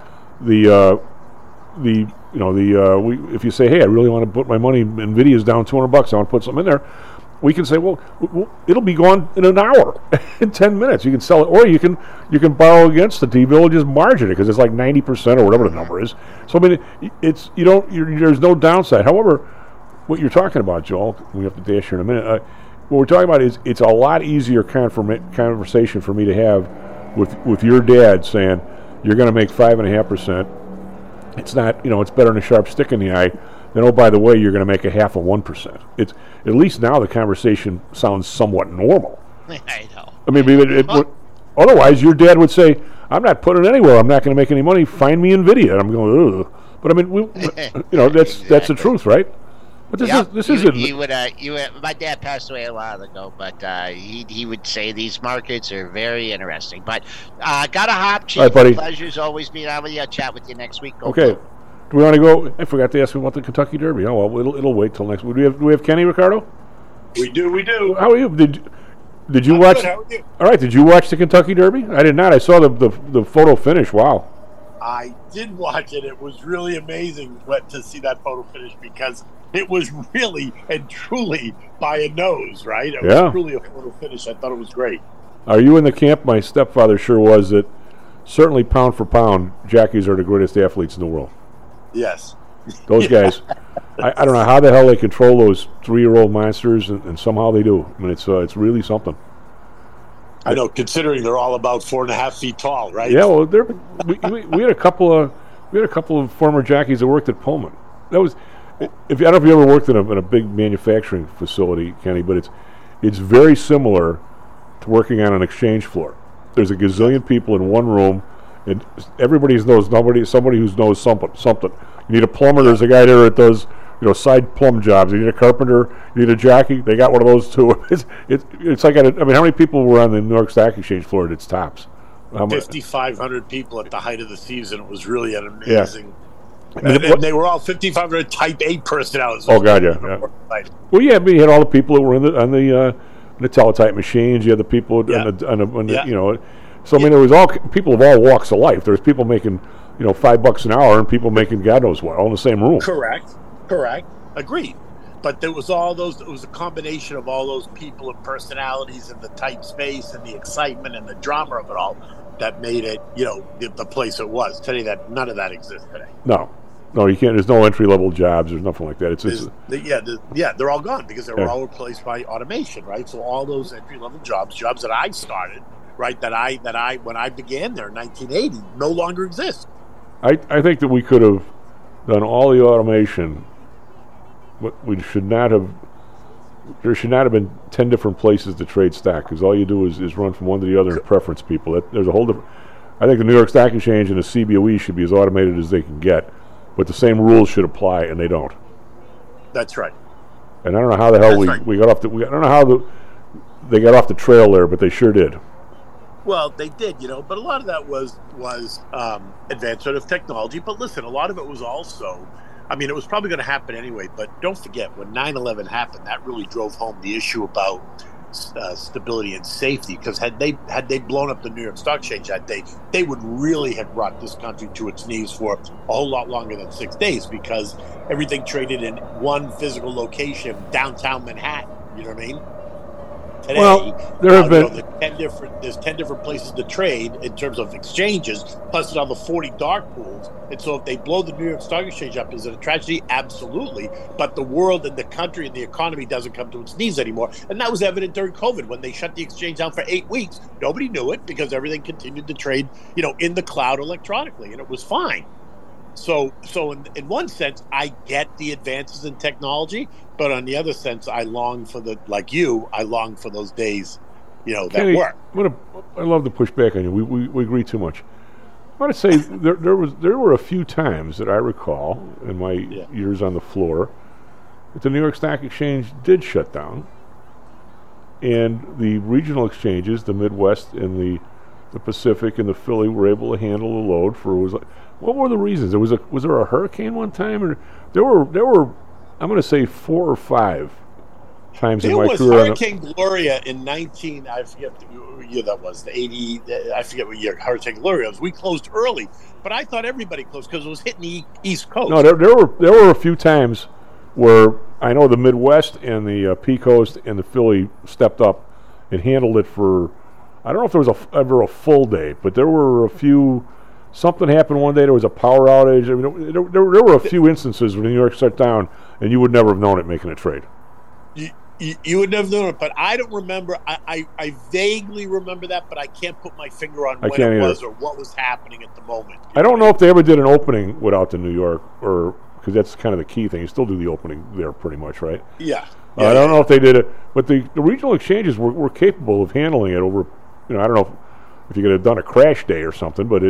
if you say, hey, I really want to put my money, Nvidia's down $200, I want to put something in there, we can say, well, it'll be gone in an hour, in 10 minutes. You can sell it, or you can borrow against the T-bill and just margin it because it's like 90% or whatever the number is. So I mean, there's no downside. However, what you're talking about, Joel, we have to dash here in a minute. What we're talking about is it's a lot easier conversation for me to have with your dad saying you're going to make 5.5%. It's not, it's better than a sharp stick in the eye. Then, oh, by the way, you're going to make 0.5%. It's at least now the conversation sounds somewhat normal. I know. I mean, otherwise your dad would say, "I'm not putting it anywhere. I'm not going to make any money. Find me Nvidia." And I'm going, ugh. But I mean, that's the truth, right? But this isn't. My dad passed away a while ago, but he would say these markets are very interesting. But got a hop, Chief. All right, buddy. Pleasure's always being on with you. I'll chat with you next week. Okay. Do we want to go? I forgot to ask you about the Kentucky Derby. Oh well, it'll wait till next week. Do we have Kenny, Ricardo? We do. How are you? Did you watch? Good. How are you? All right. Did you watch the Kentucky Derby? I did not. I saw the photo finish. Wow. I did watch it. It was really amazing to see that photo finish because it was really and truly by a nose, right? It was truly a photo finish. I thought it was great. Are you in the camp? My stepfather sure was. That certainly pound for pound, jockeys are the greatest athletes in the world. Yes. Those guys. I don't know how the hell they control those 3-year-old monsters, and somehow they do. I mean, it's really something. I know, considering they're all about 4.5 feet tall, right? Yeah. Well, we had a couple of former jockeys that worked at Pullman. That was. I don't know if you ever worked in a big manufacturing facility, Kenny, but it's very similar to working on an exchange floor. There's a gazillion people in one room, and everybody knows somebody who knows something. You need a plumber. There's a guy there that does side plumb jobs. You need a carpenter. You need a jockey. They got one of those too. It's like how many people were on the New York Stock Exchange floor at its tops? 5,500 people at the height of the season. It was really an amazing. Yeah. And they were all 5,500 Type A personalities. Oh God, yeah. Well, yeah, we had all the people that were on the the teletype machines. You had the people on the you know. So I mean, there was all people of all walks of life. There's people making $5 an hour and people making God knows what, all in the same room. Correct. Agreed. But there was all those. It was a combination of all those people and personalities and the tight space and the excitement and the drama of it all that made it, the place it was. Today, that none of that exists today. No, you can't. There's no entry level jobs. There's nothing like that. They're all gone because they were all replaced by automation, right? So all those entry level jobs that I started, right, that I when I began there in 1980, no longer exist. I think that we could have done all the automation. We should not have. There should not have been 10 different places to trade stock, because all you do is run from one to the other and preference people. There's a whole different. I think the New York Stock Exchange and the CBOE should be as automated as they can get, but the same rules should apply, and they don't. That's right. And I don't know how the hell we got off the. I don't know how they got off the trail there, but they sure did. Well, they did, but a lot of that was advancement of technology. But listen, a lot of it was also. I mean, it was probably going to happen anyway, but don't forget, when 9/11 happened, that really drove home the issue about stability and safety, because had they blown up the New York Stock Exchange that day, they would really have brought this country to its knees for a whole lot longer than 6 days, because everything traded in one physical location, downtown Manhattan. You know what I mean? Today, well, there have been there's 10 different places to trade in terms of exchanges, plus another 40 dark pools. And so if they blow the New York Stock Exchange up, is it a tragedy? Absolutely. But the world and the country and the economy doesn't come to its knees anymore. And that was evident during COVID when they shut the exchange down for 8 weeks. Nobody knew it because everything continued to trade, in the cloud electronically, and it was fine. So in one sense, I get the advances in technology, but on the other sense, I long for I long for those days, that Kenny, work. I love to push back on you. We agree too much. I want to say there were a few times that I recall in my years on the floor that the New York Stock Exchange did shut down, and the regional exchanges, the Midwest and the Pacific and the Philly, were able to handle the load what were the reasons? Was there a hurricane one time, or there were I'm going to say 4 or 5 times in my career. There was Hurricane Gloria in I forget what year that was, the 80. I forget what year Hurricane Gloria was. We closed early, but I thought everybody closed because it was hitting the East Coast. No, there were a few times where I know the Midwest and the P Coast and the Philly stepped up and handled it for. I don't know if there was ever a full day, but there were a few. Something happened one day. There was a power outage. I mean, there were a few instances when New York shut down, and you would never have known it making a trade. You would never know it, but I don't remember. I vaguely remember that, but I can't put my finger on when it was or what was happening at the moment. I don't know if they ever did an opening without the New York, or because that's kind of the key thing. You still do the opening there pretty much, right? Yeah. I don't know if they did it, but the regional exchanges were capable of handling it over. I don't know if you could have done a crash day or something, but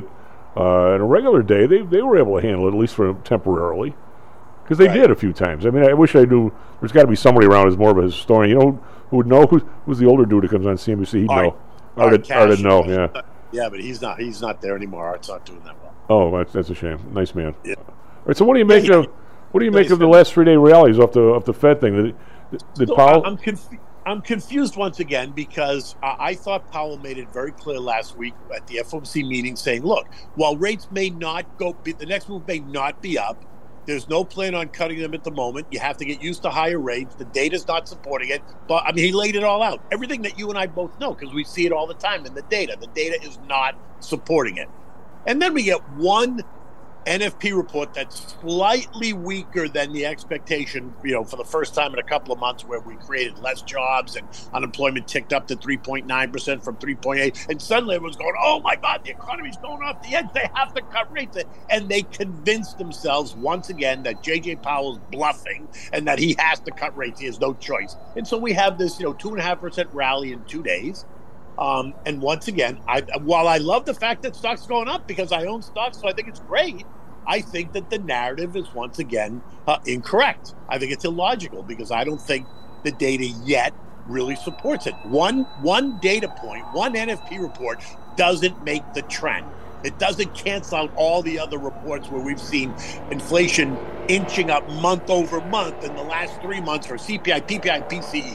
on a regular day, they were able to handle it, at least for temporarily, because they did a few times. I mean, I wish I knew. There's got to be somebody around who's more of a historian. Who would know? Who's the older dude that comes on CNBC? He'd know. Art would know. Yeah. Yeah, but he's not there anymore. Art's not doing that well. Oh, that's a shame. Nice man. Yeah. All right. So what do you make of the last 3-day rallies off the Fed thing? Did Powell? I'm confused once again because I thought Powell made it very clear last week at the FOMC meeting saying, look, while rates may not the next move may not be up, there's no plan on cutting them at the moment. You have to get used to higher rates. The data's not supporting it. But, I mean, he laid it all out. Everything that you and I both know, because we see it all the time in the data. The data is not supporting it. And then we get one NFP report that's slightly weaker than the expectation, for the first time in a couple of months, where we created less jobs and unemployment ticked up to 3.9% from 3.8%. And suddenly everyone's going, oh my God, the economy's going off the edge. They have to cut rates. And they convinced themselves once again that J.J. Powell's bluffing and that he has to cut rates. He has no choice. And so we have this, 2.5% rally in 2 days. And once again, while I love the fact that stocks are going up because I own stocks, so I think it's great, I think that the narrative is once again incorrect. I think it's illogical because I don't think the data yet really supports it. One data point, one NFP report doesn't make the trend. It doesn't cancel out all the other reports where we've seen inflation inching up month over month in the last 3 months for CPI, PPI, PCE.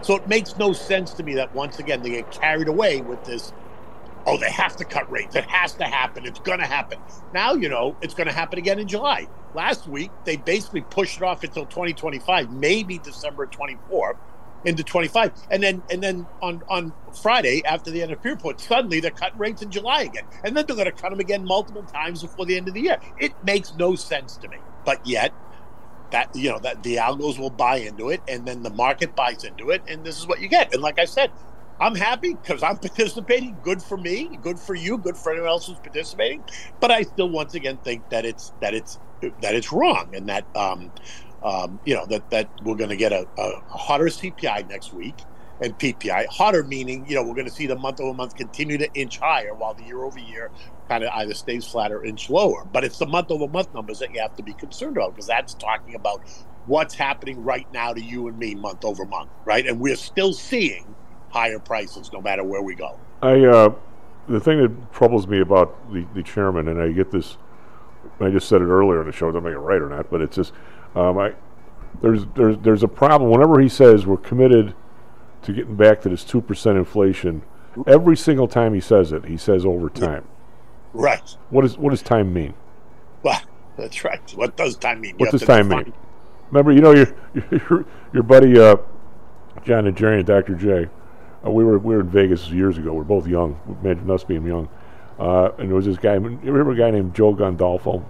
So it makes no sense to me that once again they get carried away with this. Oh, they have to cut rates. It has to happen. It's going to happen. Now, it's going to happen again in July. Last week, they basically pushed it off until 2025, maybe December 24th into 25. And then on Friday, after the end of Fear Report, suddenly they're cutting rates in July again. And then they're going to cut them again multiple times before the end of the year. It makes no sense to me. But yet, that the algos will buy into it, and then the market buys into it, and this is what you get. And like I said, I'm happy because I'm participating. Good for me, good for you, good for anyone else who's participating. But I still, once again, think that it's wrong, and that that we're going to get a hotter CPI next week, and PPI hotter meaning we're going to see the month over month continue to inch higher, while the year over year kind of either stays flat or inch lower. But it's the month over month numbers that you have to be concerned about, because that's talking about what's happening right now to you and me month over month, right? And we're still seeing higher prices no matter where we go. The thing that troubles me about the chairman, and I get this, I just said it earlier in the show, don't make it right or not, but it's just there's a problem whenever he says we're committed to getting back to this 2% inflation. Every single time he says it, he says over time. Right. What does time mean? Well, that's right. What does time mean? What does time mean? Remember, your buddy John Najarian and Dr. J. We were in Vegas years ago. We're both young. Imagine us being young. And there was this guy. You remember a guy named Joe Gandolfo?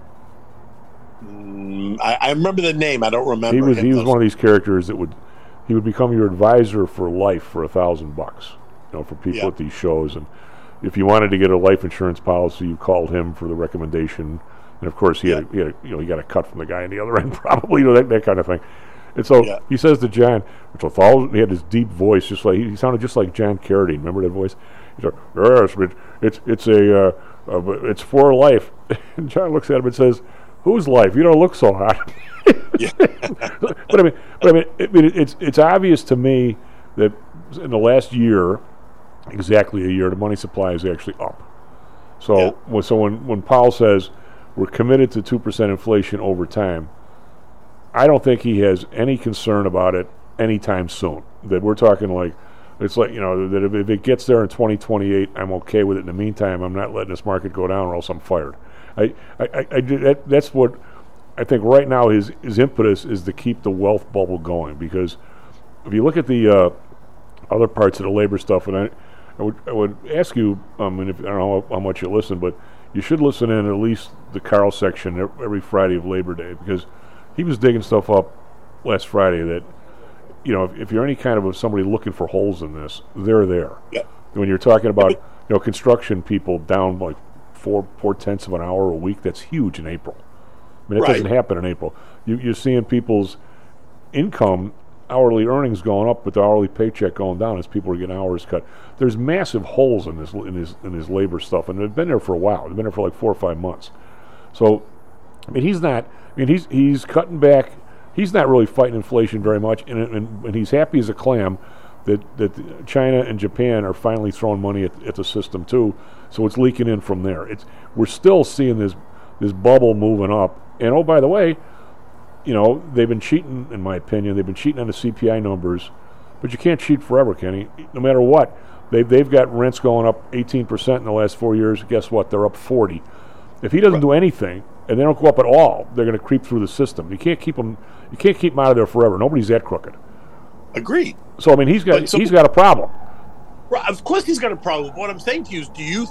I remember the name. I don't remember. He was one of these characters that would become your advisor for life for $1,000, for people at these shows. And if you wanted to get a life insurance policy, you called him for the recommendation. And of course, he got a cut from the guy on the other end, probably, that kind of thing. And so he says to John, he had this deep voice, he sounded just like John Carradine. Remember that voice? He said, "Yes, it's for life." And John looks at him and says, "Whose life? You don't look so hot." But I mean, it's obvious to me that in the last year, exactly a year, the money supply is actually up. So when Powell says we're committed to 2% inflation over time, I don't think he has any concern about it anytime soon. That we're talking that if it gets there in 2028, I'm okay with it. In the meantime, I'm not letting this market go down, or else I'm fired. That's what I think right now. His impetus is to keep the wealth bubble going, because if you look at the other parts of the labor stuff, and I would ask you, and I don't know how much you listen, but you should listen in at least the Carl section every Friday of Labor Day, because he was digging stuff up last Friday that, if you're any kind of somebody looking for holes in this, they're there. Yeah. When you're talking about, construction people down like 4/10 of an hour a week, that's huge in April. I mean, it doesn't happen in April. You're seeing people's income, hourly earnings going up, but the hourly paycheck going down as people are getting hours cut. There's massive holes in this labor stuff, and they've been there for a while. They've been there for like 4 or 5 months. So, I mean, he's cutting back. He's not really fighting inflation very much, and he's happy as a clam that China and Japan are finally throwing money at the system too. So it's leaking in from there. We're still seeing this bubble moving up. And oh, by the way, they've been cheating, in my opinion. They've been cheating on the CPI numbers, but you can't cheat forever, Kenny. No matter what, they've got rents going up 18% in the last 4 years. Guess what? They're up 40. If he doesn't do anything, and they don't go up at all, they're going to creep through the system. You can't keep them out of there forever. Nobody's that crooked. Agreed. So I mean, he's got a problem. Right, of course, he's got a problem. What I'm saying to you is,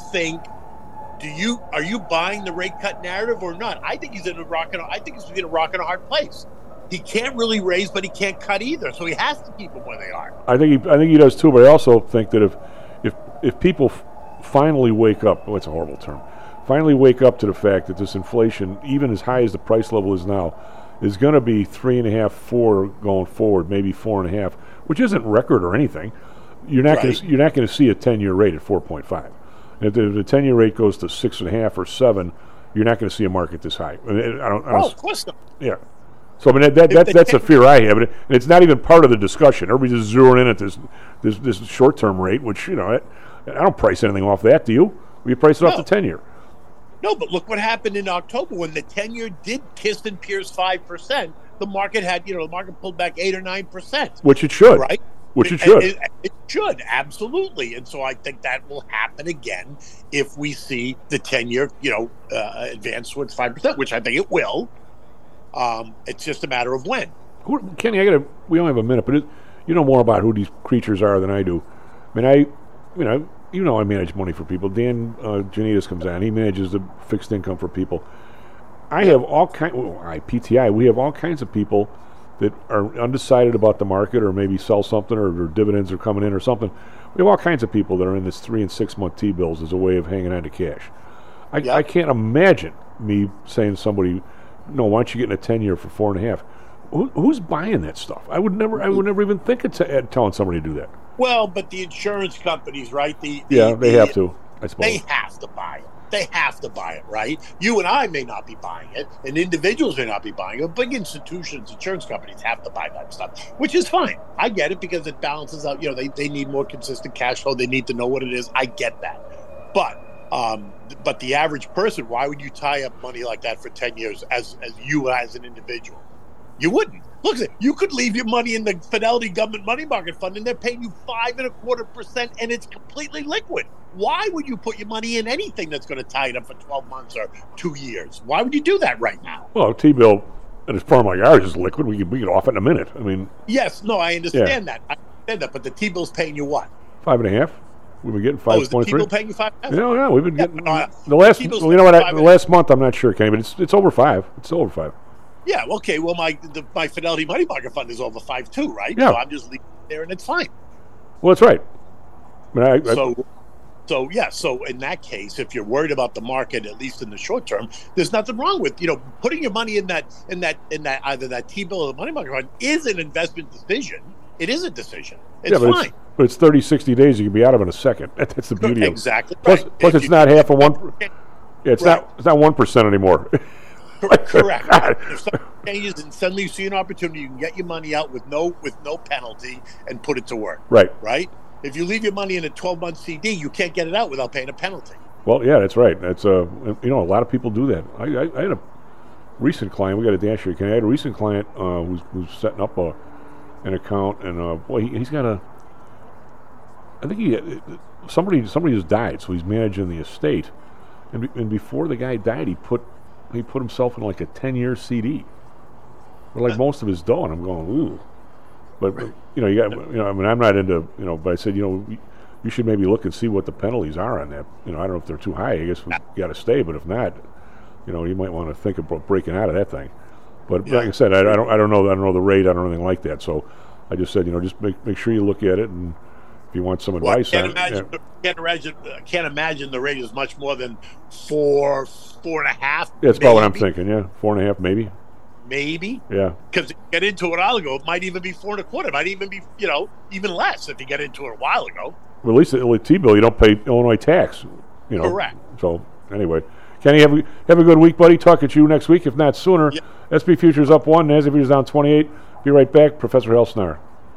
are you buying the rate cut narrative or not? I think he's in a rock and a hard place. He can't really raise, but he can't cut either. So he has to keep them where they are. I think he does too. But I also think that if people finally wake up, it's a horrible term. Finally wake up to the fact that this inflation, even as high as the price level is now, is going to be 3.5, 4 going forward, maybe 4.5, which isn't record or anything. You're not going to see a 10-year rate at 4.5. If the 10-year rate goes to 6.5 or 7, you're not going to see a market this high. Of course not. Yeah. So I mean that's a fear I have, and it's not even part of the discussion. Everybody's just zeroing in at this short-term rate, which I don't price anything off that. Do you? You price it off the 10-year. No, but look what happened in October when the 10-year did kiss and pierce 5%. The market pulled back 8 or 9%. Which it should, right? Which it should. It should, absolutely. And so I think that will happen again if we see the 10-year, advance towards 5%, which I think it will. It's just a matter of when. Kenny, we only have a minute, but you know more about who these creatures are than I do. I mean, I manage money for people. Dan Janitas comes on. He manages the fixed income for people. I have all PTI, we have all kinds of people that are undecided about the market or maybe sell something or dividends are coming in or something. We have all kinds of people that are in this 3 and 6 month T-bills as a way of hanging on to cash. I can't imagine me saying to somebody, no, why don't you get in a 10-year for 4.5? Who's buying that stuff? I would never even think of telling somebody to do that. Well, but the insurance companies, right? They have to, I suppose. They have to buy it. They have to buy it, right? You and I may not be buying it, and individuals may not be buying it. Big institutions, insurance companies have to buy that stuff, which is fine. I get it because it balances out. They need more consistent cash flow. They need to know what it is. I get that. But the average person, why would you tie up money like that for 10 years as an individual? You wouldn't. Look, you could leave your money in the Fidelity Government Money Market Fund, and they're paying you 5.25%, and it's completely liquid. Why would you put your money in anything that's going to tie it up for 12 months or 2 years? Why would you do that right now? Well, a T-bill in a firm like ours is liquid. We get off it in a minute. I mean, yes, no, I understand that. But the T-bill's paying you what? 5.5. We've been getting 5.3. Is the T-bill paying you 5.5? Yeah, we've been getting the last. The last month I'm not sure, Kenny, but it's over 5. It's still over 5. Yeah, okay. Well, my Fidelity Money Market Fund is over 5 too, right? Yeah. So I'm just leaving it there, and it's fine. Well, that's right. I mean, So in that case, if you're worried about the market, at least in the short term, there's nothing wrong with putting your money in that either that T-bill or the money market fund is an investment decision. It is a decision. It's fine. But it's 30, 60 days. You can be out of it in a second. That's the beauty of it. Exactly. Plus it's not half of 1. Yeah, it's not 1% anymore. Correct. If something changes and suddenly you see an opportunity, you can get your money out with no penalty and put it to work. Right. If you leave your money in a 12-month CD, you can't get it out without paying a penalty. Well, yeah, that's right. That's a lot of people do that. I had a recent client. We got a dash here. I had a recent client who's setting up an account, and he's got I think somebody just died, so he's managing the estate, and before the guy died, he put himself in like a 10-year CD, or like most of his dough, and I'm going, ooh. But you got I mean, I'm not into but I said you should maybe look and see what the penalties are on that. I don't know if they're too high. I guess we got to stay, but if not, you might want to think about breaking out of that thing. But like I said, I don't know the rate. I don't know anything like that. So I just said just make sure you look at it, and if you want some advice on it. Can't imagine the rate is much more than 4.5. Yeah, that's about what I'm thinking. Yeah, 4.5 maybe. Maybe. Yeah. Because if you get into it a while ago, it might even be 4.25. It might even be even less if you get into it a while ago. Well, at least the T-bill, you don't pay Illinois tax. Correct. So anyway, Kenny, have a good week, buddy. Talk at you next week, if not sooner. Yep. SP Futures up 1, NASDAQ Futures down 28. Be right back. Professor Helsnar.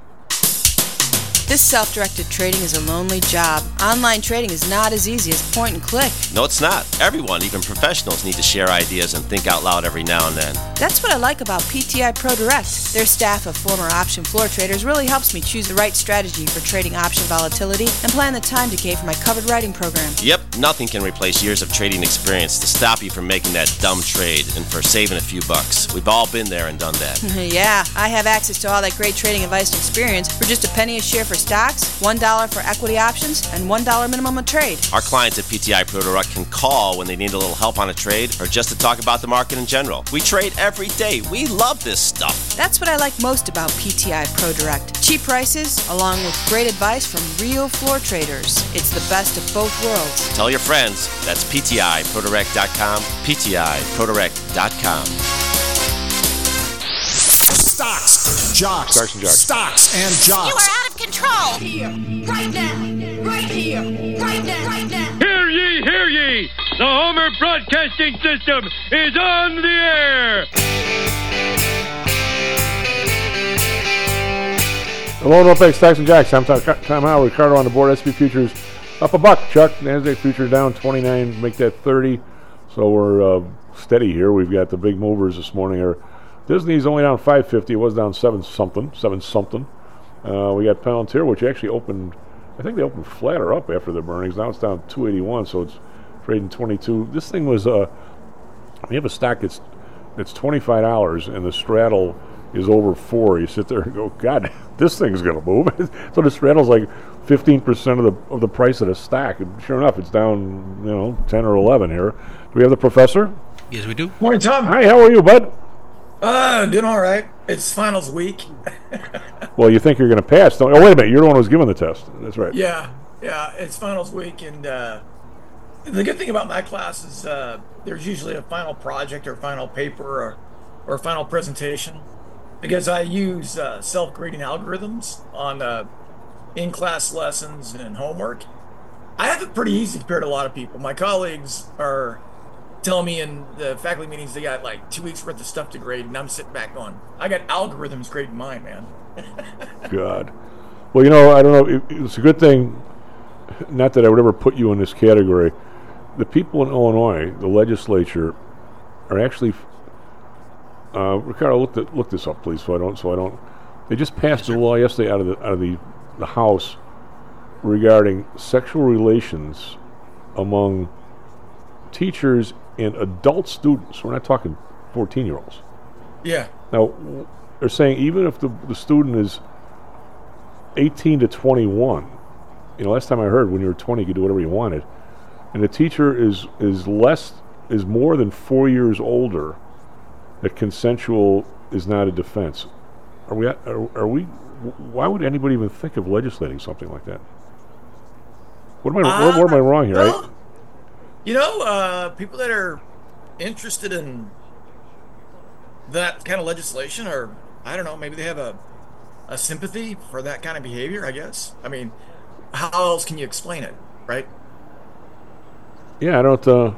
This self-directed trading is a lonely job. Online trading is not as easy as point and click. No, it's not. Everyone, even professionals, need to share ideas and think out loud every now and then. That's what I like about PTI Pro Direct. Their staff of former option floor traders really helps me choose the right strategy for trading option volatility and plan the time decay for my covered writing program. Yep, nothing can replace years of trading experience to stop you from making that dumb trade and for saving a few bucks. We've all been there and done that. Yeah, I have access to all that great trading advice and experience for just a penny a share for stocks, $1 for equity options, and $1 minimum a trade. Our clients at PTI Pro Direct can call when they need a little help on a trade or just to talk about the market in general. We trade every day. We love this stuff. That's what I like most about PTI Pro Direct. Cheap prices, along with great advice from real floor traders. It's the best of both worlds. Tell your friends. That's PTIProDirect.com, PTIProDirect.com. Stocks, jocks, Stocks and jocks. Stocks and jocks. You are out of control. Here, right now, right here, right now, right now. Hear ye, hear ye! The Homer Broadcasting System is on the air! Hello, Norfolk Stocks and Jocks. I'm Tom Howell. Ricardo on the board. SP Futures up a buck. Chuck, NASDAQ Futures down 29. Make that 30. So we're steady here. We've got the big movers this morning. Disney's only down 550. It was down 7 something. We got Palantir, which actually opened, I think they opened flatter up after the burnings. Now it's down 281, so it's trading 22. This thing was, we have a stock that's $25 and the straddle is over 4. You sit there and go, God, this thing's going to move. So the straddle's like 15% of the price of the stock. And sure enough, it's down, 10 or 11 here. Do we have the professor? Yes, we do. Morning, Tom. Hi, how are you, bud? Doing all right. It's finals week. Well, you think you're going to pass, don't you? Oh, wait a minute. You're the one who was given the test. That's right. Yeah, it's finals week, and the good thing about my class is there's usually a final project or final paper or final presentation, because I use self-grading algorithms on in-class lessons and homework. I have it pretty easy compared to a lot of people. My colleagues are telling me in the faculty meetings they got like 2 weeks worth of stuff to grade, and I'm sitting back going, I got algorithms grading mine, man. God. Well, I don't know. It's a good thing, not that I would ever put you in this category. The people in Illinois, the legislature, are actually. Ricardo, look this up, please, so I don't. They just passed a law yesterday out of the House regarding sexual relations among teachers and adult students. We're not talking 14-year-olds. Yeah. Now, they're saying even if the student is 18 to 21, last time I heard when you were 20 you could do whatever you wanted, and the teacher is more than 4 years older, that consensual is not a defense. Are we? Why would anybody even think of legislating something like that? What am I wrong here? Well, people that are interested in that kind of legislation, or I don't know, maybe they have a sympathy for that kind of behavior, I guess. I mean, how else can you explain it, right? Yeah, I don't.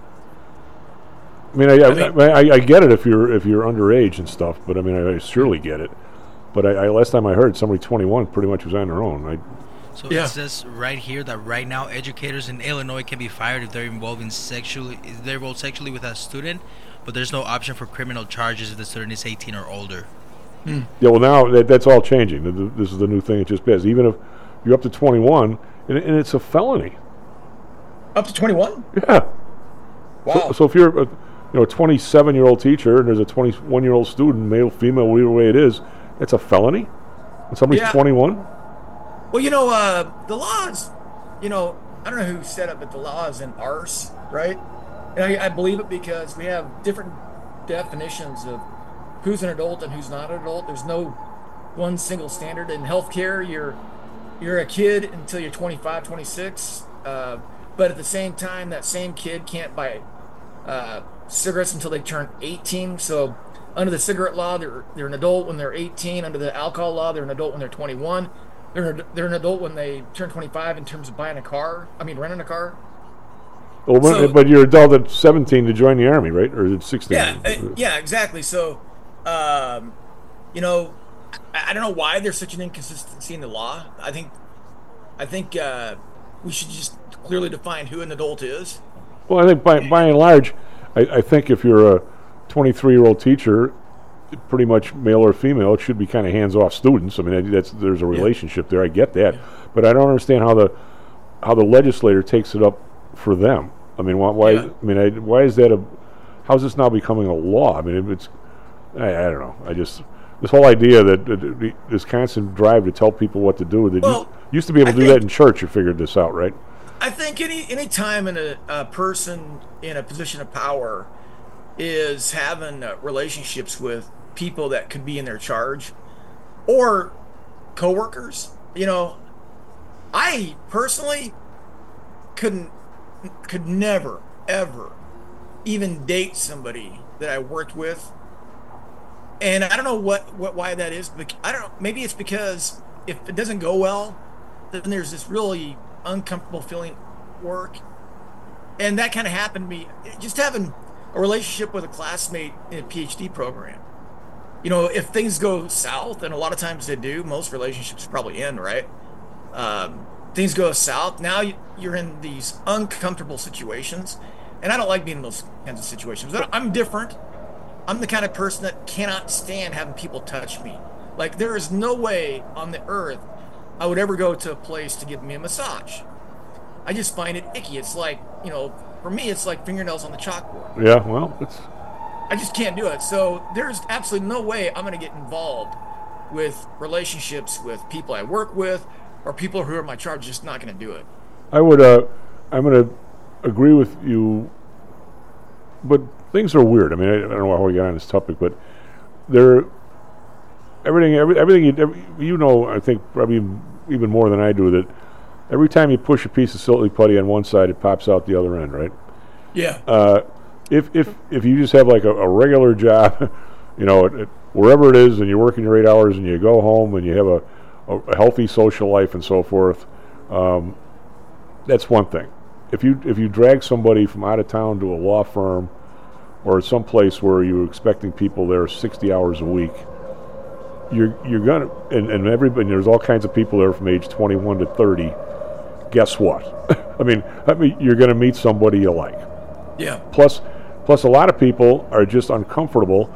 I get it if you're underage and stuff, but I surely get it. But I last time I heard, somebody 21 pretty much was on their own. It says right here that right now educators in Illinois can be fired if they're involved sexually with a student, but there's no option for criminal charges if the student is 18 or older. Yeah, well now that's all changing. This is the new thing that just passed. Even if you're up to 21, and it's a felony. Up to 21? Yeah. Wow. So if you're a 27-year-old teacher and there's a 21-year-old student, male, female, whatever way it is, it's a felony? And somebody's 21? Well, the laws, I don't know who said it, but the law is in arse, right? And I believe it because we have different definitions of who's an adult and who's not an adult. There's no one single standard. In healthcare, you're a kid until you're 25, 26. But at the same time, that same kid can't buy cigarettes until they turn 18. So under the cigarette law, they're an adult when they're 18. Under the alcohol law, they're an adult when they're 21. They're an adult when they turn 25 in terms of renting a car. Well, but you're adult at 17 to join the Army, right? Or is it 16? Yeah, exactly. So, I don't know why there's such an inconsistency in the law. I think we should just clearly define who an adult is. Well, I think by and large, I think if you're a 23-year-old teacher, pretty much male or female, it should be kind of hands-off students. There's a relationship there. I get that, but I don't understand how the legislator takes it up for them. Why? Yeah. Why is that how's this now becoming a law? I don't know. This whole idea that this constant drive to tell people what to do. You used to be able to do that in church. You figured this out, right? I think any time in a person in a position of power is having relationships with people that could be in their charge or coworkers. I personally could never ever even date somebody that I worked with, and I don't know why that is. But I don't know. Maybe it's because if it doesn't go well, then there's this really uncomfortable feeling at work, and that kind of happened to me. Just having a relationship with a classmate in a PhD program. If things go south, and a lot of times they do, most relationships probably end, right? Things go south. Now you're in these uncomfortable situations, and I don't like being in those kinds of situations. I'm different. I'm the kind of person that cannot stand having people touch me. Like, there is no way on the earth I would ever go to a place to give me a massage. I just find it icky. It's like, for me, it's like fingernails on the chalkboard. Yeah, well, I just can't do it. So there's absolutely no way I'm going to get involved with relationships with people I work with or people who are in my charge. Just not going to do it. I'm going to agree with you, but things are weird. I mean, I don't know how we got on this topic, but everything I think probably even more than I do, that every time you push a piece of silty putty on one side, it pops out the other end, right? Yeah. If you just have like a regular job, wherever it is, and you're working your 8 hours, and you go home, and you have a healthy social life and so forth, that's one thing. If you drag somebody from out of town to a law firm or some place where you're expecting people there 60 hours a week, you're gonna and everybody, there's all kinds of people there from age 21 to 30. Guess what? I mean you're gonna meet somebody you like. Yeah. Plus a lot of people are just uncomfortable.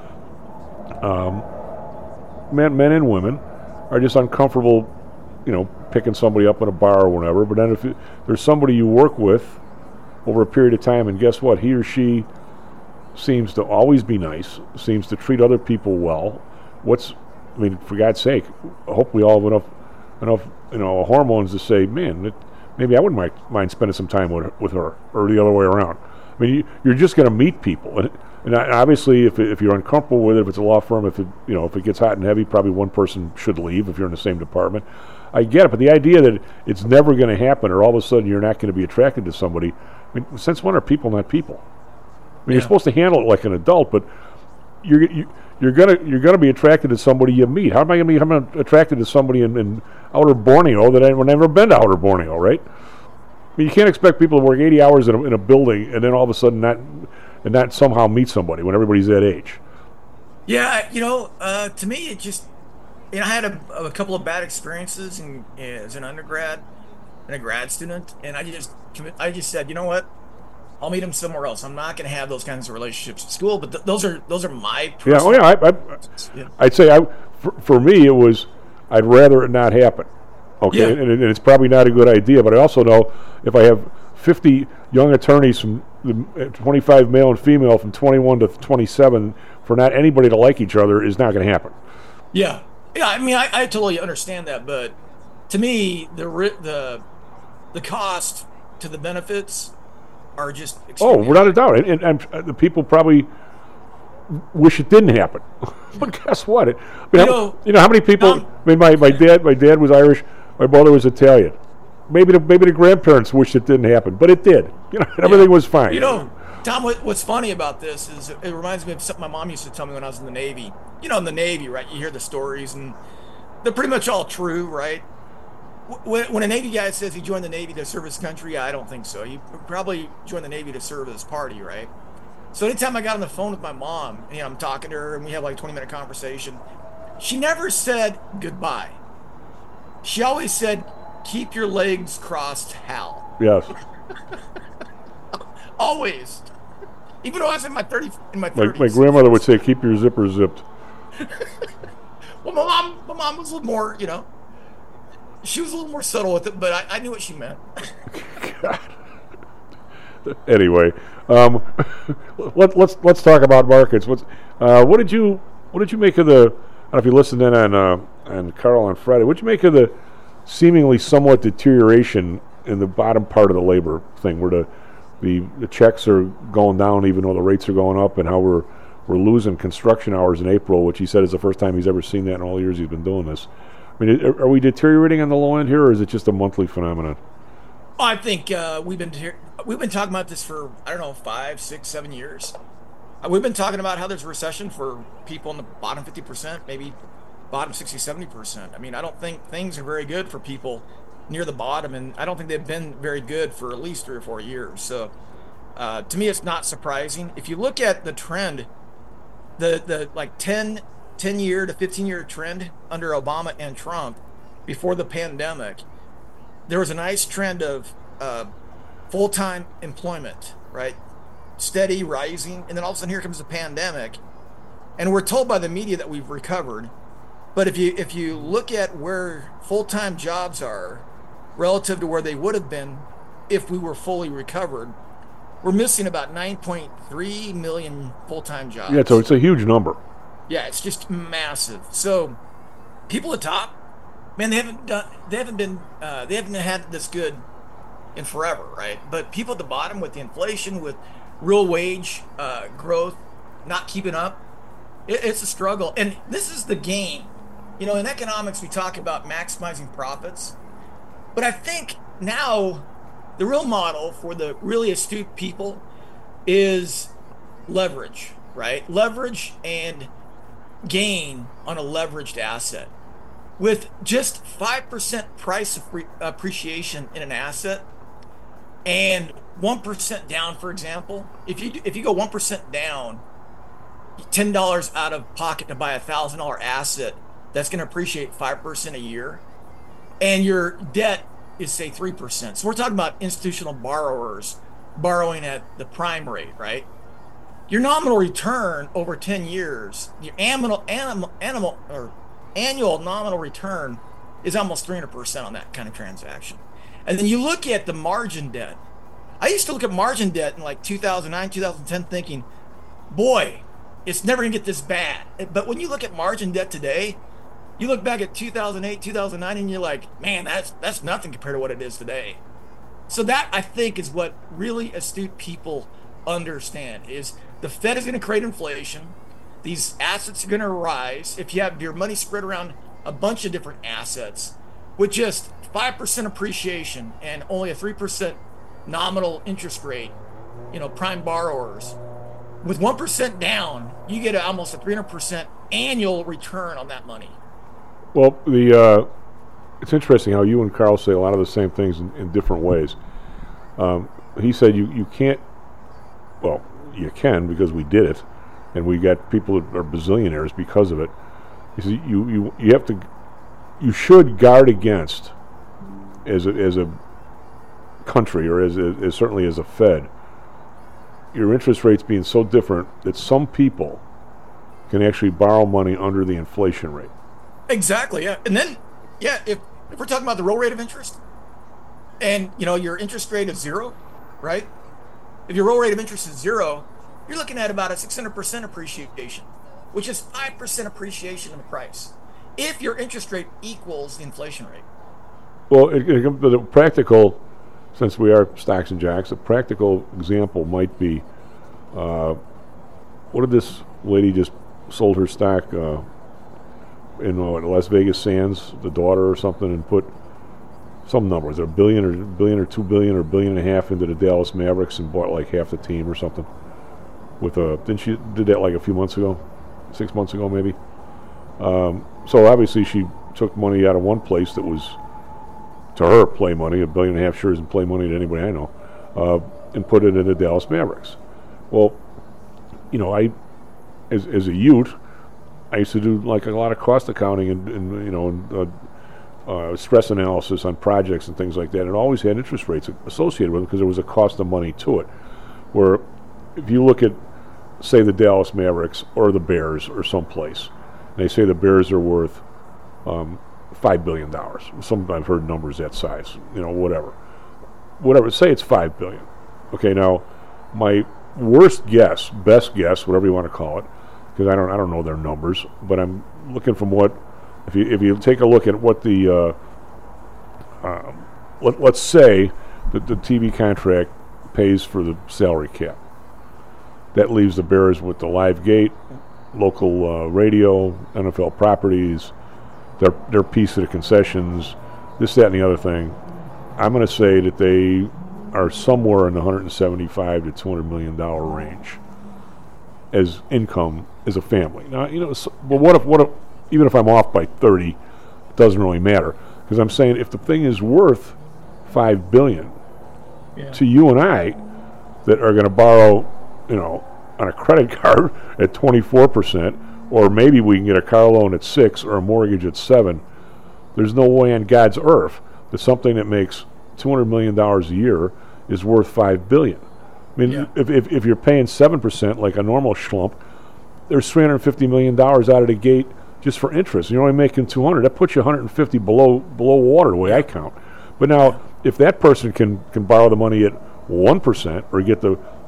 Men and women are just uncomfortable, picking somebody up in a bar or whatever. But then if there's somebody you work with over a period of time, and guess what? He or she seems to always be nice, seems to treat other people well. For God's sake, I hope we all have enough hormones to say, man, maybe I wouldn't mind spending some time with her, or the other way around. I mean, you're just going to meet people, and obviously, if you're uncomfortable with it, if it's a law firm, if it gets hot and heavy, probably one person should leave if you're in the same department. I get it, but the idea that it's never going to happen, or all of a sudden you're not going to be attracted to somebody. I mean, since when are people not people? I mean, you're supposed to handle it like an adult, but you're gonna be attracted to somebody you meet. How am I gonna be attracted to somebody in outer Borneo that I've never been to outer Borneo, right? I mean, you can't expect people to work 80 hours in a building and then all of a sudden not somehow meet somebody when everybody's that age. Yeah, to me it just, I had a couple of bad experiences as an undergrad and a grad student, and I just said, you know what? I'll meet him somewhere else. I'm not going to have those kinds of relationships at school. But those are my personal. I'd say for me it was, I'd rather it not happen. Okay, Yeah. and it's probably not a good idea. But I also know if I have 50 young attorneys from 25 male and female from 21 to 27, for not anybody to like each other is not going to happen. Yeah. I mean, I totally understand that, but to me, the cost to the benefits are just extremely without a doubt, and the people probably wish it didn't happen. But guess what? How many people? My dad was Irish. My brother was Italian. Maybe the grandparents wished it didn't happen, but it did. Everything was fine. Tom, what's funny about this is it reminds me of something my mom used to tell me when I was in the Navy. In the Navy, right? You hear the stories, and they're pretty much all true, right? When a Navy guy says he joined the Navy to serve his country, I don't think so. He probably joined the Navy to serve his party, right? So anytime I got on the phone with my mom, I'm talking to her, and we have like a 20-minute conversation, she never said goodbye. She always said, "Keep your legs crossed, Hal." Yes. Always. Even though I was in my 30s. My grandmother would say, "Keep your zipper zipped." Well, my mom was a little more, she was a little more subtle with it, but I knew what she meant. Anyway, let's talk about markets. What did you make of the? I don't know if you listened in on Carl on Friday. What did you make of the seemingly somewhat deterioration in the bottom part of the labor thing, where the checks are going down even though the rates are going up, and how we're losing construction hours in April, which he said is the first time he's ever seen that in all the years he's been doing this. I mean, are we deteriorating on the low end here, or is it just a monthly phenomenon? I think we've been talking about this for 5, 6, 7 years. We've been talking about how there's a recession for people in the bottom 50%, maybe bottom 60, 70%. I mean, I don't think things are very good for people near the bottom, and I don't think they've been very good for at least 3 or 4 years. So to me, it's not surprising. If you look at the trend, the 10-year to 15-year trend under Obama and Trump before the pandemic, there was a nice trend of full-time employment, right? Steady, rising, and then all of a sudden here comes the pandemic, and we're told by the media that we've recovered, But if you look at where full-time jobs are relative to where they would have been if we were fully recovered, we're missing about 9.3 million full-time jobs. Yeah, so it's a huge number. Yeah, it's just massive. So people at top, man, they haven't had this good in forever, right? But people at the bottom, with the inflation, with real wage growth not keeping up, it's a struggle. And this is the game. You know, in economics, we talk about maximizing profits. But I think now the real model for the really astute people is leverage, right? Leverage and gain on a leveraged asset. With just 5% price appreciation in an asset and 1% down, for example, if you go 1% down, $10 out of pocket to buy a $1,000 asset that's going to appreciate 5% a year, and your debt is, say, 3%. So we're talking about institutional borrowers borrowing at the prime rate, right? Your nominal return over 10 years, your annual nominal return is almost 300% on that kind of transaction. And then you look at the margin debt. I used to look at margin debt in like 2009, 2010 thinking, boy, it's never going to get this bad. But when you look at margin debt today, you look back at 2008, 2009, and you're like, man, that's nothing compared to what it is today. So that, I think, is what really astute people understand, is the Fed is going to create inflation. These assets are going to rise. If you have your money spread around a bunch of different assets with just 5% appreciation and only a 3% nominal interest rate, prime borrowers, with 1% down, you get almost a 300% annual return on that money. Well, it's interesting how you and Carl say a lot of the same things in different ways. He said you can't, well, you can because we did it, and we got people that are bazillionaires because of it. He said you should guard against, as a country, or as certainly as a Fed, your interest rates being so different that some people can actually borrow money under the inflation rate. Exactly, yeah. And then, yeah, if we're talking about the real rate of interest, and your interest rate is zero, right? If your real rate of interest is zero, you're looking at about a 600% appreciation, which is 5% appreciation in the price, if your interest rate equals the inflation rate. Well, the practical, since we are Stocks and Jocks, a practical example might be, what did this lady just sold her stock in Las Vegas Sands, the daughter or something, and put some number. Was it $1 billion or $2 billion or $1.5 billion into the Dallas Mavericks and bought like half the team or something? Didn't she did that like a few months ago, 6 months ago maybe? So obviously she took money out of one place that was, to her, play money. $1.5 billion sure isn't play money to anybody I know, and put it in the Dallas Mavericks. Well, I, as a youth, I used to do like a lot of cost accounting and stress analysis on projects and things like that, and always had interest rates associated with it because there was a cost of money to it. Where if you look at, say, the Dallas Mavericks or the Bears or someplace, and they say the Bears are worth $5 billion. I've heard numbers that size, whatever. Say it's $5 billion. Okay, now my worst guess, best guess, whatever you want to call it, because I don't know their numbers, but I'm looking from what, if you take a look at what the let's say that the TV contract pays for the salary cap. That leaves the Bears with the live gate, local radio, NFL properties, their piece of the concessions, this, that, and the other thing. I'm going to say that they are somewhere in the $175 to $200 million range as income as a family. Now, but what if even if I'm off by 30, it doesn't really matter, because I'm saying if the thing is worth $5 billion to you and I that are going to borrow, on a credit card at 24%, or maybe we can get a car loan at 6% or a mortgage at 7%. There's no way on God's earth that something that makes $200 million a year is worth $5 billion. I mean, if you're paying 7% like a normal schlump, there's $350 million out of the gate just for interest. You're only making $200. That puts you $150 below water, the way I count. But now, if that person can borrow the money at 1%, or get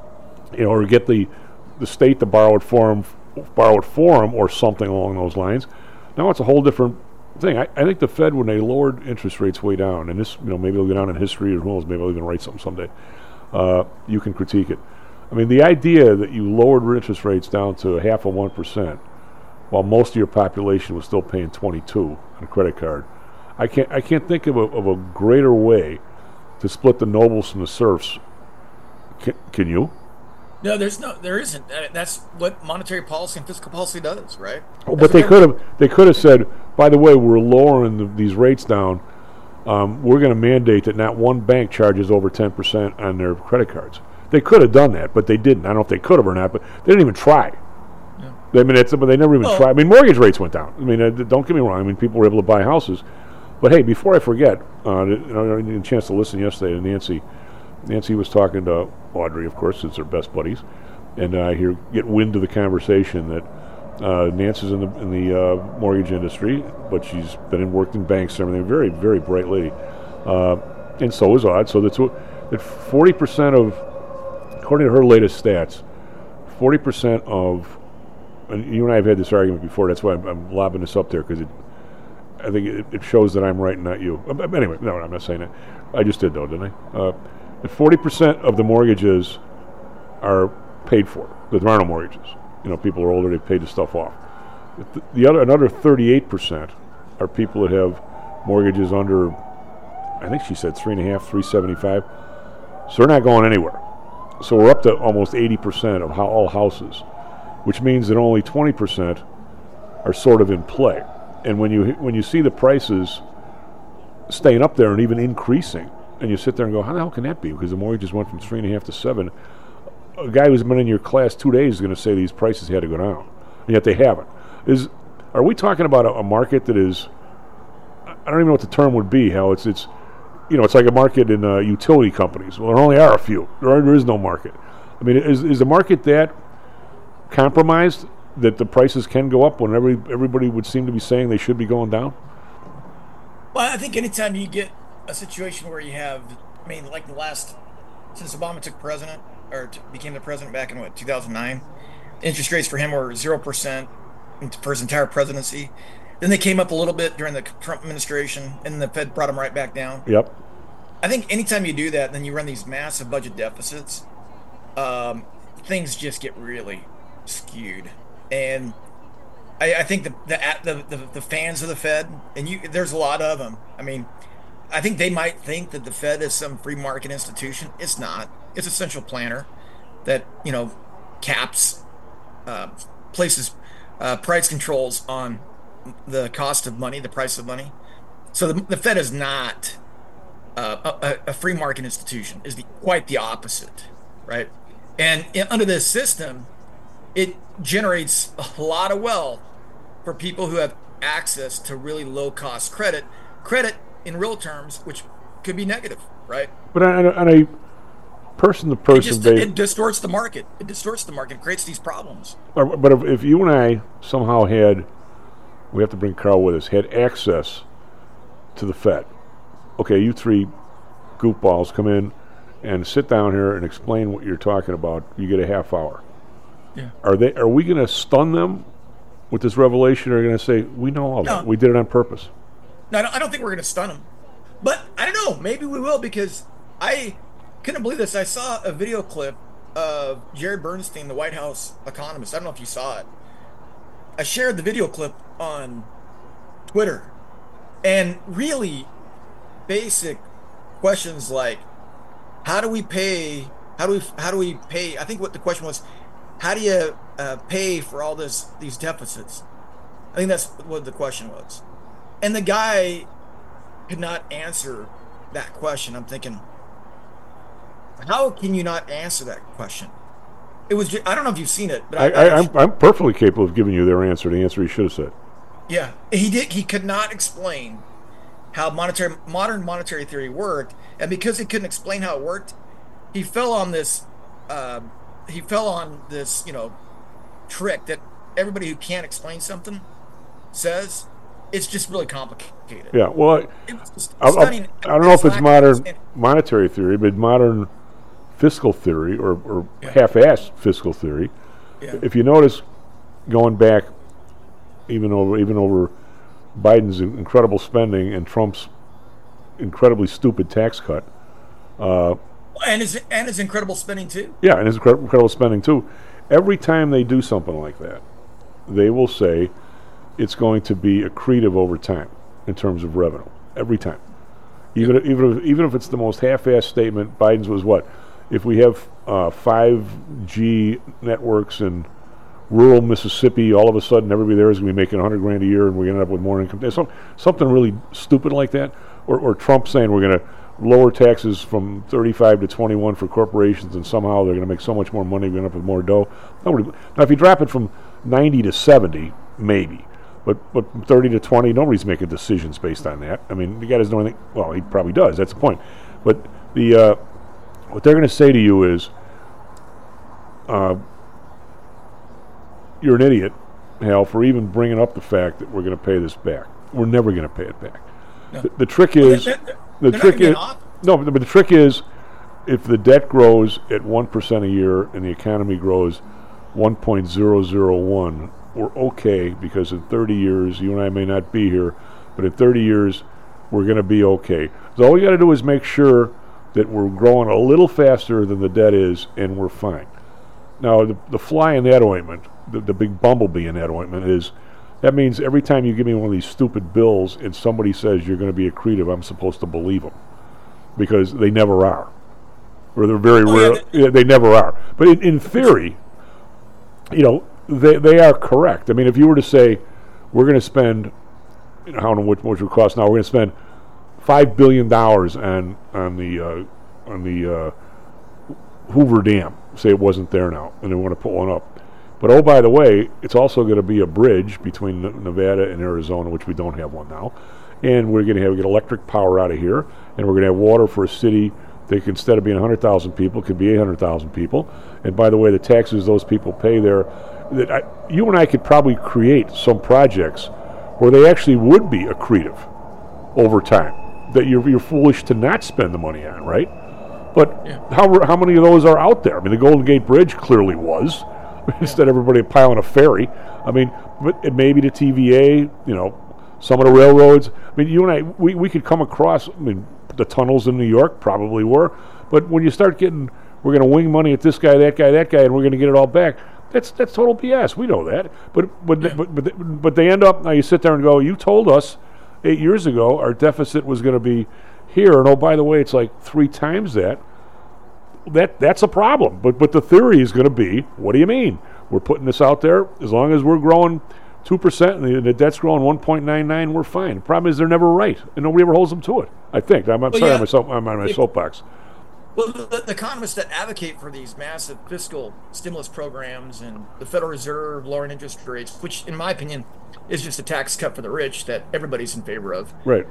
the state to borrow it for them, or something along those lines, now it's a whole different thing. I think the Fed, when they lowered interest rates way down, and this, maybe it'll go down in history, or who knows, maybe they'll even write something someday. You can critique it. I mean, the idea that you lowered interest rates down to 0.5%, while most of your population was still paying 22 on a credit card, I can't think of a greater way to split the nobles from the serfs. Can you? No, there isn't. That's what monetary policy and fiscal policy does, right? Oh, but they could have said, by the way, we're lowering these rates down. We're going to mandate that not one bank charges over 10% on their credit cards. They could have done that, but they didn't. I don't know if they could have or not, but they didn't even try. Yeah. I mean, but they never even tried. I mean, mortgage rates went down. I mean, don't get me wrong. I mean, people were able to buy houses. But hey, before I forget, I didn't get a chance to listen yesterday to Nancy. Nancy was talking to Audrey, of course, it's their best buddies, and I get wind of the conversation that Nancy's in the mortgage industry, but she's worked in banks and everything. Very, very bright lady, and so is Aud. So that 40% of, according to her latest stats, 40% of, and you and I have had this argument before. That's why I'm lobbing this up there, because I think it shows that I'm right and not you. Anyway, no, I'm not saying that. I just did, though, didn't I? 40% of the mortgages are paid for. There are no mortgages. People are older, they've paid the stuff off. Another 38% are people that have mortgages under, I think she said 3.5, 375. So they're not going anywhere. So we're up to almost 80% of all houses, which means that only 20% are sort of in play. And when you see the prices staying up there and even increasing, and you sit there and go, how the hell can that be? Because the mortgages went from 3.5 to 7. A guy who's been in your class 2 days is going to say these prices had to go down, and yet they haven't. Are we talking about a market that is? I don't even know what the term would be. How it's like a market in utility companies. Well, there only are a few. There is no market. I mean, is the market that compromised that the prices can go up when everybody would seem to be saying they should be going down? Well, I think anytime you get a situation where you have, like since Obama took president, or became the president back in 2009, interest rates for him were 0% for his entire presidency. Then they came up a little bit during the Trump administration, and the Fed brought them right back down. Yep. I think anytime you do that, then you run these massive budget deficits, things just get really skewed. And I think the fans of the Fed, and there's a lot of them. I mean, I think they might think that the Fed is some free market institution. It's not. It's a central planner that caps, places price controls on the cost of money, the price of money. So the Fed is not a free market institution. Is quite the opposite, right? And under this system, it generates a lot of wealth for people who have access to really low cost credit in real terms, which could be negative, right? But on a person-to-person basis, it distorts the market. It distorts the market. It creates these problems. But if you and I somehow we have to bring Carl with us, had access to the Fed. Okay, you three goofballs come in and sit down here and explain what you're talking about. You get a half hour. Yeah. Are we going to stun them with this revelation, or are they going to say, we know all that, we did it on purpose? No, I don't think we're going to stun them. But I don't know. Maybe we will, because I couldn't believe this. I saw a video clip of Jared Bernstein, the White House economist. I don't know if you saw it. I shared the video clip on Twitter. And really basic questions like, how do we pay? I think what the question was, how do you pay for all these deficits? I think that's what the question was. And the guy could not answer that question. I'm thinking, how can you not answer that question? It was I don't know if you've seen it, but I'm perfectly capable of giving you the answer he should have said. Yeah, he could not explain how modern monetary theory worked, and because he couldn't explain how it worked, he fell on this trick that everybody who can't explain something says, it's just really complicated. Yeah, well, I don't know if it's modern monetary theory, but modern fiscal theory or half-assed fiscal theory. Yeah. If you notice, going back even over Biden's incredible spending and Trump's incredibly stupid tax cut, and his incredible spending too. Yeah, and his incredible spending too. Every time they do something like that, they will say it's going to be accretive over time in terms of revenue. Every time, even if it's the most half-assed statement. Biden's was what? If we have 5G networks in rural Mississippi, all of a sudden everybody there is going to be making $100,000 a year, and we're going to end up with more income. Something really stupid like that, or Trump saying we're going to lower taxes from 35 to 21 for corporations, and somehow they're going to make so much more money, we're going to end up with more dough. Now, if you drop it from 90 to 70, maybe. But from 30 to 20, nobody's making decisions based on that. I mean, the guy doesn't know anything. Well, he probably does. That's the point. But what they're going to say to you is, you're an idiot, Hal, for even bringing up the fact that we're going to pay this back. We're never going to pay it back. No. The trick is, but the trick is, if the debt grows at 1% a year and the economy grows 1.001, we're okay, because in 30 years, you and I may not be here, but in 30 years, we're going to be okay. So all we got to do is make sure that we're growing a little faster than the debt is, and we're fine. Now, the fly in that ointment, the big bumblebee in that ointment is, that means every time you give me one of these stupid bills and somebody says you're going to be accretive, I'm supposed to believe them, because they never are. Or they're very rare. Yeah, they never are. But in theory, they are correct. I mean, if you were to say, we're going to spend, I don't know what it would cost now, we're going to spend $5 billion on the Hoover Dam. Say it wasn't there now, and they want to put one up. But oh, by the way, it's also going to be a bridge between Nevada and Arizona, which we don't have one now. And we're going to get electric power out of here, and we're going to have water for a city that, instead of being 100,000 people, could be 800,000 people. And by the way, the taxes those people pay there, you and I could probably create some projects where they actually would be accretive over time, that you're foolish to not spend the money on, right? But how many of those are out there? I mean, the Golden Gate Bridge clearly was. Instead of everybody piling a ferry. I mean, but maybe the TVA, some of the railroads. I mean, you and I, we could come across, the tunnels in New York probably were. But when you start getting, we're going to wing money at this guy, that guy, and we're going to get it all back, that's total BS. We know that. But they end up, now you sit there and go, you told us 8 years ago our deficit was going to be here, and oh, by the way, it's like 3 times that. That's a problem. But the theory is going to be, what do you mean? We're putting this out there. As long as we're growing 2% and the debt's growing 1.99, we're fine. The problem is they're never right, and nobody ever holds them to it, I think. I'm on my soapbox. Well, the economists that advocate for these massive fiscal stimulus programs and the Federal Reserve lowering interest rates, which, in my opinion, is just a tax cut for the rich that everybody's in favor of. Right.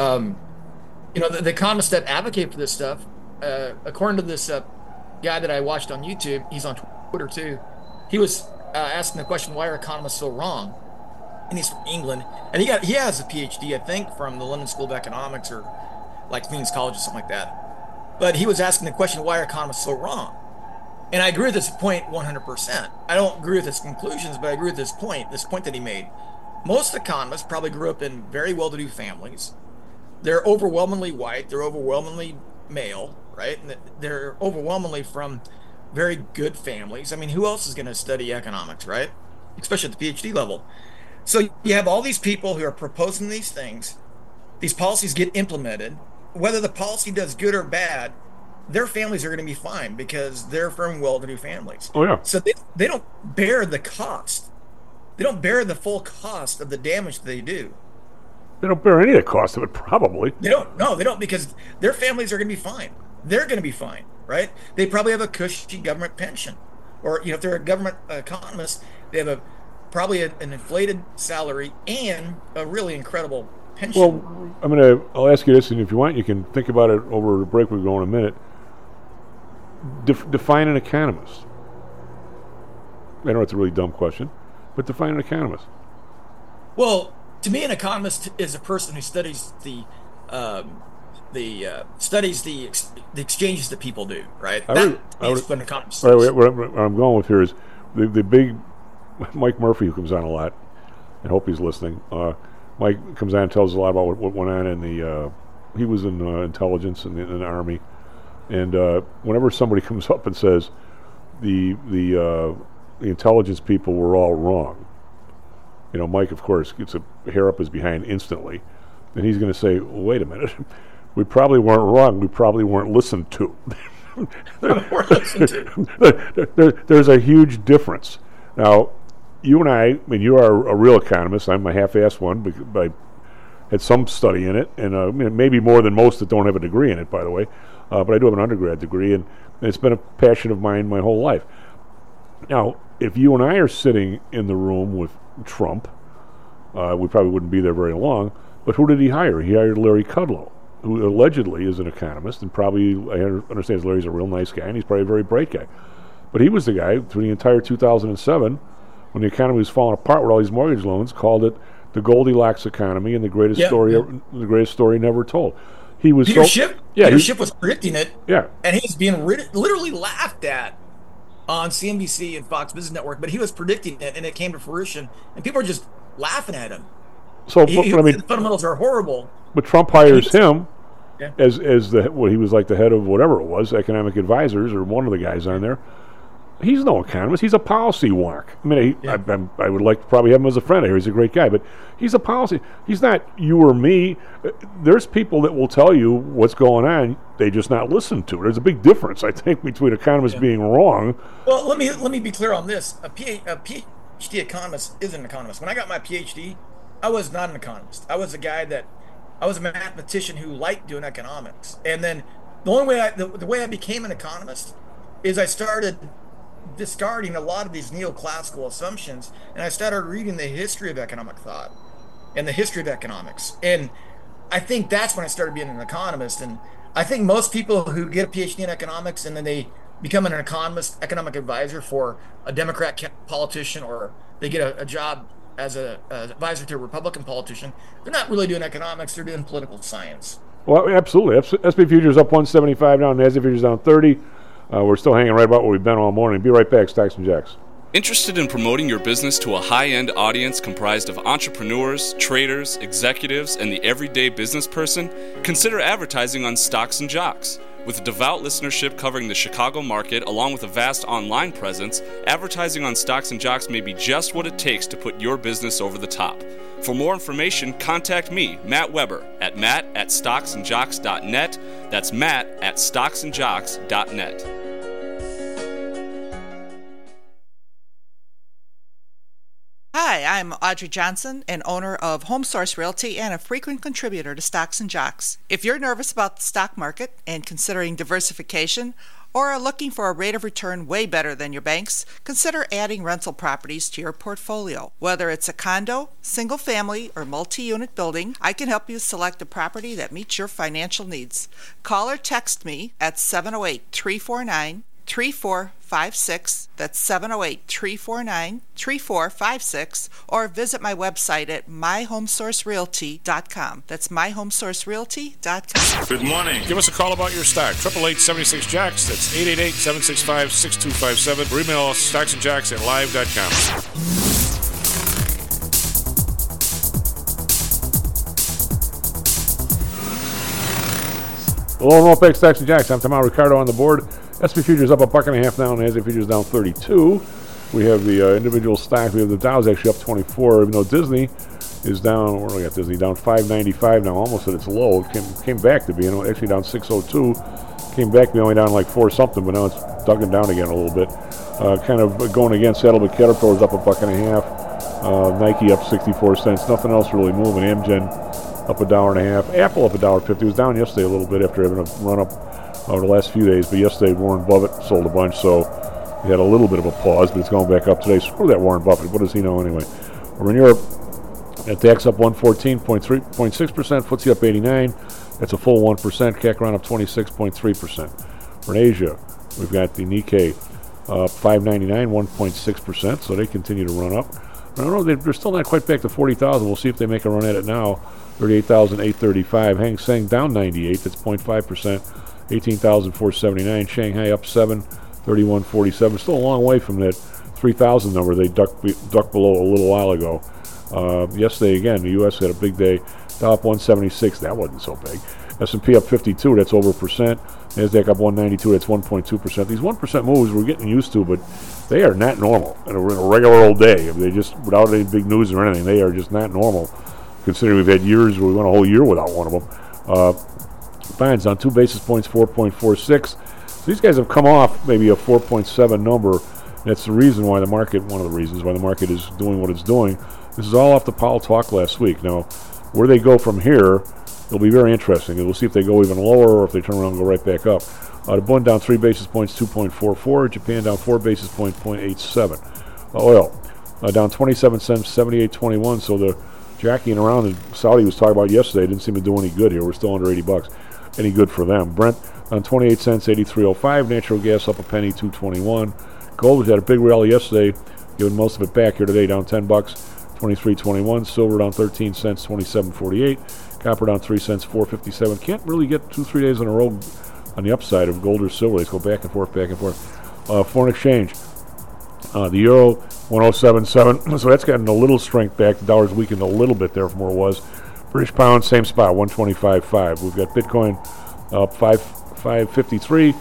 The economists that advocate for this stuff, according to this guy that I watched on YouTube, he's on Twitter too, he was asking the question, why are economists so wrong? And he's from England, and he has a PhD, I think, from the London School of Economics or like Queen's College or something like that. But he was asking the question, why are economists so wrong? And I agree with this point 100%. I don't agree with his conclusions, but I agree with this point that he made. Most economists probably grew up in very well-to-do families. They're overwhelmingly white. They're overwhelmingly male, right? And they're overwhelmingly from very good families. I mean, who else is going to study economics, right? Especially at the PhD level. So you have all these people who are proposing these things. These policies get implemented. Whether the policy does good or bad, their families are going to be fine because they're from well-to-do families. Oh, yeah. So they don't bear the cost. They don't bear the full cost of the damage they do. They don't bear any of the cost of it, probably. They don't. No, they don't, because their families are going to be fine. They're going to be fine, right? They probably have a cushy government pension. Or, if they're a government economist, they have probably an inflated salary and a really incredible pension. Well, I'll ask you this, and if you want, you can think about it over the break. We'll go in a minute. Define an economist. I know it's a really dumb question, but define an economist. Well, to me, an economist is a person who studies the exchanges that people do, right? That's what an economist is. What I'm going with here is the big Mike Murphy, who comes on a lot. I hope he's listening. Mike comes on and tells us a lot about what went on in the. He was in intelligence in the Army, and whenever somebody comes up and says the intelligence people were all wrong, Mike, of course, gets a hair up his behind instantly, and he's going to say, well, "Wait a minute, we probably weren't wrong. We probably weren't listened to." There's a huge difference. Now, you and I mean, you are a real economist. I'm a half-assed one, because I had some study in it, and maybe more than most that don't have a degree in it, by the way. But I do have an undergrad degree, and it's been a passion of mine my whole life. Now, if you and I are sitting in the room with Trump, we probably wouldn't be there very long. But who did he hire? He hired Larry Kudlow, who allegedly is an economist, and probably, I understand Larry's a real nice guy, and he's probably a very bright guy. But he was the guy through the entire 2007, when the economy was falling apart with all these mortgage loans, called it the Goldilocks economy and the greatest story never told. He was Peter Schiff was predicting it. Yeah, and he was being literally laughed at on CNBC and Fox Business Network. But he was predicting it, and it came to fruition, and people are just laughing at him. So the fundamentals are horrible. But Trump hires him as he was like the head of whatever it was, economic advisors, or one of the guys on there. He's no economist. He's a policy wonk. I mean, I would like to probably have him as a friend. I hear he's a great guy, but he's a policy. He's not you or me. There's people that will tell you what's going on. They just not listen to it. There's a big difference, I think, between economists being wrong. Well, let me be clear on this. A PhD economist is an economist. When I got my PhD, I was not an economist. I was a mathematician who liked doing economics. And then the way I became an economist is I started discarding a lot of these neoclassical assumptions, and I started reading the history of economic thought and the history of economics. And I think that's when I started being an economist. And I think most people who get a PhD in economics and then they become an economic advisor for a Democrat politician, or they get a job as an advisor to a Republican politician, they're not really doing economics, they're doing political science. Well, absolutely. SP futures up 175 now, NASDAQ futures down 30. We're still hanging right about where we've been all morning. Be right back, Stocks and Jacks. Interested in promoting your business to a high-end audience comprised of entrepreneurs, traders, executives, and the everyday business person? Consider advertising on Stocks and Jocks. With a devout listenership covering the Chicago market, along with a vast online presence, advertising on Stocks and Jocks may be just what it takes to put your business over the top. For more information, contact me, Matt Weber, at matt@stocksandjocks.net. That's matt@stocksandjocks.net. Hi, I'm Audrey Johnson, an owner of HomeSource Realty and a frequent contributor to Stocks and Jocks. If you're nervous about the stock market and considering diversification, or are looking for a rate of return way better than your banks, consider adding rental properties to your portfolio. Whether it's a condo, single family, or multi-unit building, I can help you select a property that meets your financial needs. Call or text me at 708-349-3456. That's 708-349-3456, or visit my website at myhomesourcerealty.com. That's myhomesourcerealty.com. Good morning. Give us a call about your stock. 888-76-JACKS. That's 888-765-6257. Or email us stocksandjacks@live.com. Hello, and welcome back to Stocks and Jacks. I'm Tomao Ricardo on the board. SP futures up $1.50 now, and NASDAQ futures down 32. We have the individual stocks. We have the Dow's actually up 24, even though Disney is down. Where do we got Disney? Down 595 now, almost at its low. It came back to be, actually down 602. Came back to be only down like 4 something, but now it's dugging down again a little bit. Kind of going against that, but Caterpillar's up $1.50. Nike up 64 cents. Nothing else really moving. Amgen up $1.50. Apple up $1.50. It was down yesterday a little bit after having a run up over the last few days, but yesterday Warren Buffett sold a bunch, so he had a little bit of a pause, but it's going back up today. Screw that Warren Buffett. What does he know anyway? We're in Europe. DAX up 114.6%. FTSE up 89. That's a full 1%. CAC round up 26.3%. We're in Asia. We've got the Nikkei up 599, 1.6%, so they continue to run up. I don't know. They're still not quite back to 40,000. We'll see if they make a run at it now. 38,835. Hang Seng down 98. That's 0.5%. 18,479. Shanghai up 7. 31.47. Still a long way from that 3,000 number they ducked below a little while ago. Yesterday, again, the U.S. had a big day. Dow up 176. That wasn't so big. S&P up 52. That's over a percent. NASDAQ up 192. That's 1.2%. These 1% moves we're getting used to, but they are not normal in a regular old day. They just, without any big news or anything, they are just not normal, considering we've had years where we went a whole year without one of them. Bonds on 2 basis points, 4.46. So these guys have come off maybe a 4.7 number. That's the reason why the market, one of the reasons why the market is doing what it's doing. This is all off the Powell talk last week. Now, where they go from here, it'll be very interesting. We'll see if they go even lower or if they turn around and go right back up. The bond down 3 basis points, 2.44. Japan down 4 basis points, 0.87. Oil down 27 cents, 78.21. So the jacking around that Saudi was talking about yesterday didn't seem to do any good here. We're still under $80. Any good for them. Brent on 28 cents, 83.05. Natural gas up a penny, 2.21. Gold had a big rally yesterday, giving most of it back here today, down $10, 23.21. Silver down 13 cents, 27.48. Copper down 3 cents, 4.57. Can't really get 2-3 days in a row on the upside of gold or silver. They go back and forth, back and forth. Foreign exchange. The euro 107.7. So that's gotten a little strength back. The dollar's weakened a little bit there from where it was. British pound, same spot, 125.5. We've got Bitcoin up 553,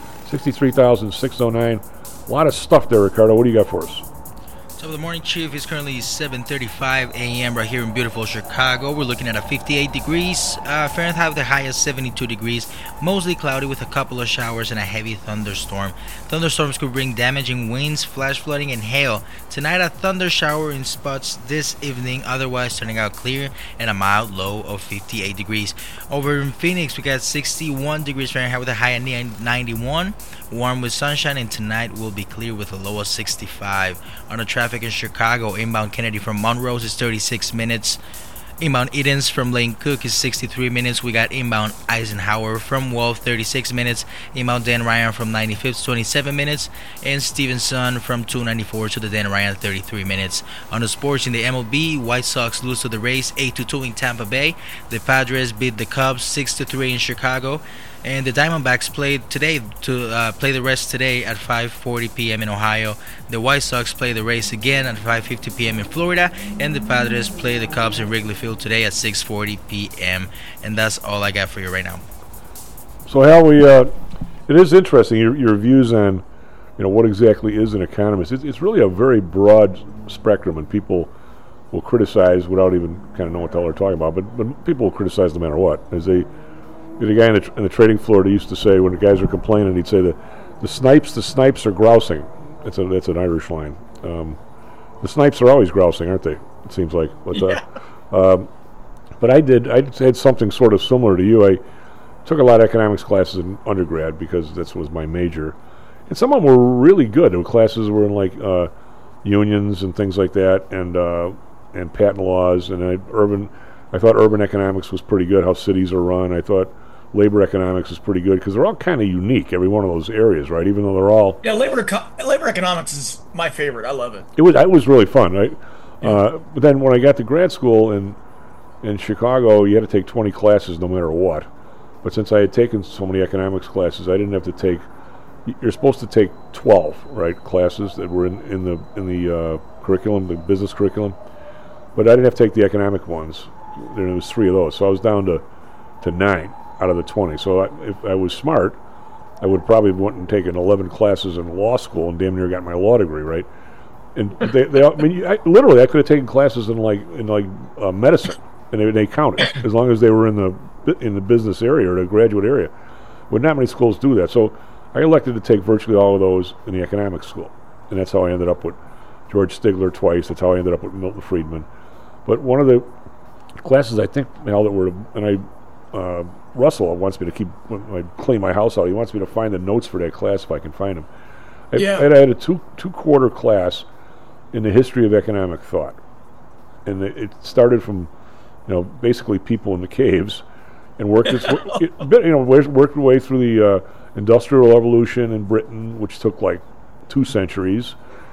63,609. A lot of stuff there, Ricardo. What do you got for us? Top of the morning, Chief. It's currently 7:35 a.m. right here in beautiful Chicago. We're looking at a 58 degrees Fahrenheit, the high of 72 degrees. Mostly cloudy with a couple of showers and a heavy thunderstorm. Thunderstorms could bring damaging winds, flash flooding, and hail. Tonight, a thunder shower in spots this evening. Otherwise, turning out clear and a mild low of 58 degrees. Over in Phoenix, we got 61 degrees Fahrenheit with a high of 91. Warm with sunshine, and tonight will be clear with a low of 65. On the traffic in Chicago, inbound Kennedy from Monroe is 36 minutes. Inbound Edens from Lane Cook is 63 minutes. We got inbound Eisenhower from Wolf, 36 minutes. Inbound Dan Ryan from 95th, 27 minutes. And Stevenson from 294 to the Dan Ryan, 33 minutes. On the sports in the MLB, White Sox lose to the Rays 8-2 in Tampa Bay. The Padres beat the Cubs 6-3 in Chicago. And the Diamondbacks played today to play the rest today at 5:40 p.m. in Ohio. The White Sox play the Rays again at 5:50 p.m. in Florida, and the Padres play the Cubs in Wrigley Field today at 6:40 p.m. And that's all I got for you right now. So, Hal, it is interesting your views on, what exactly is an economist. It's really a very broad spectrum, and people will criticize without even kind of knowing what the hell they're talking about. But people will criticize no matter what. The guy in the trading floor that used to say, when the guys are complaining, he'd say the snipes are grousing. That's an Irish line. The snipes are always grousing, aren't they? It seems like. But I had something sort of similar to you. I took a lot of economics classes in undergrad because that was my major, and some of them were really good. The classes were in like unions and things like that, and patent laws, and I thought urban economics was pretty good. How cities are run. I thought labor economics is pretty good because they're all kind of unique, every one of those areas, right? Even though they're all... Yeah, labor economics is my favorite. I love it. It was really fun, right? Yeah. But then when I got to grad school in Chicago, you had to take 20 classes no matter what. But since I had taken so many economics classes, I didn't have to take... You're supposed to take 12, right, classes that were in the curriculum, the business curriculum. But I didn't have to take the economic ones. There was 3 of those, so I was down to 9 out of the 20. So if I was smart, I would probably went and taken 11 classes in law school and damn near got my law degree, right? And I could have taken classes in medicine, and they counted as long as they were in the business area or the graduate area. But not many schools do that, so I elected to take virtually all of those in the economics school, and that's how I ended up with George Stigler twice. That's how I ended up with Milton Friedman. But one of the classes I think now that we're, and Russell wants me to keep, when I clean my house out, he wants me to find the notes for that class if I can find them. I had a two-quarter class in the history of economic thought, and it started from basically people in the caves, and worked worked its way through the Industrial Revolution in Britain, which took like 2 centuries,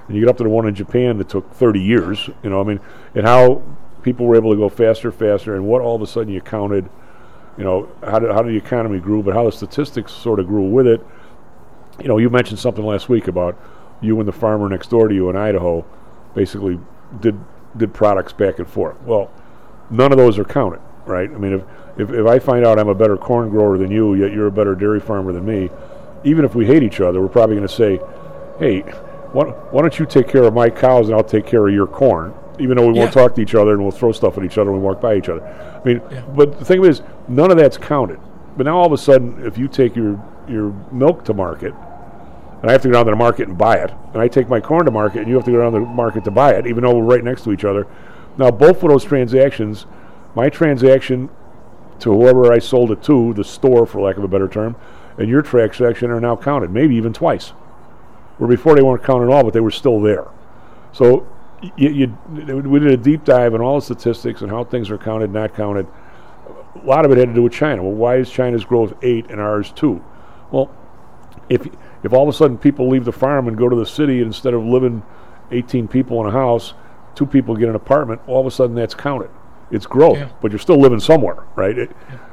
and you get up to the one in Japan that took 30 years, you know, I mean, and how people were able to go faster, and what all of a sudden you counted, you know, how the economy grew, but how the statistics sort of grew with it. You know, you mentioned something last week about you and the farmer next door to you in Idaho basically did products back and forth. Well, none of those are counted, right? I mean, if I find out I'm a better corn grower than you, yet you're a better dairy farmer than me, even if we hate each other, we're probably going to say, hey, why don't you take care of my cows and I'll take care of your corn, even though we won't talk to each other and we'll throw stuff at each other when we walk by each other. I mean, but the thing is, none of that's counted. But now all of a sudden, if you take your milk to market, and I have to go down to the market and buy it, and I take my corn to market and you have to go down to the market to buy it, even though we're right next to each other. Now, both of those transactions, my transaction to whoever I sold it to, the store, for lack of a better term, and your transaction are now counted, maybe even twice. Where before they weren't counted at all, but they were still there. So we did a deep dive on all the statistics and how things are counted, not counted. A lot of it had to do with China. Well, why is China's growth 8 and ours 2? Well, if all of a sudden people leave the farm and go to the city, and instead of living 18 people in a house, 2 people get an apartment, all of a sudden that's counted. It's growth, but you're still living somewhere, right?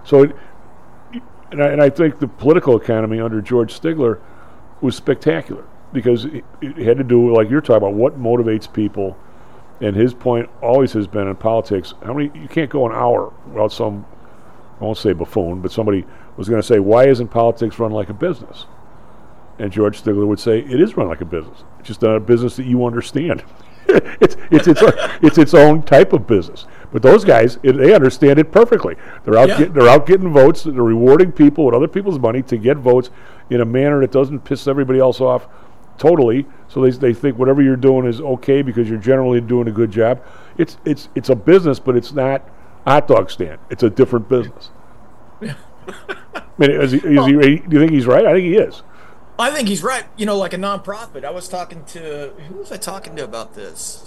And I think the political economy under George Stigler was spectacular, because it had to do, like you're talking about, what motivates people. And his point always has been in politics, you can't go an hour without some, I won't say buffoon, but somebody was going to say, why isn't politics run like a business? And George Stigler would say, it is run like a business. It's just not a business that you understand. it's its own type of business. But those guys, they understand it perfectly. They're out getting votes. They're rewarding people with other people's money to get votes in a manner that doesn't piss everybody else off totally. So they think whatever you're doing is okay because you're generally doing a good job. It's a business, but it's not a hot dog stand. It's a different business. I mean, do you think he's right? I think he is. I think he's right. You know, like a nonprofit. I was talking to, who was I talking to about this?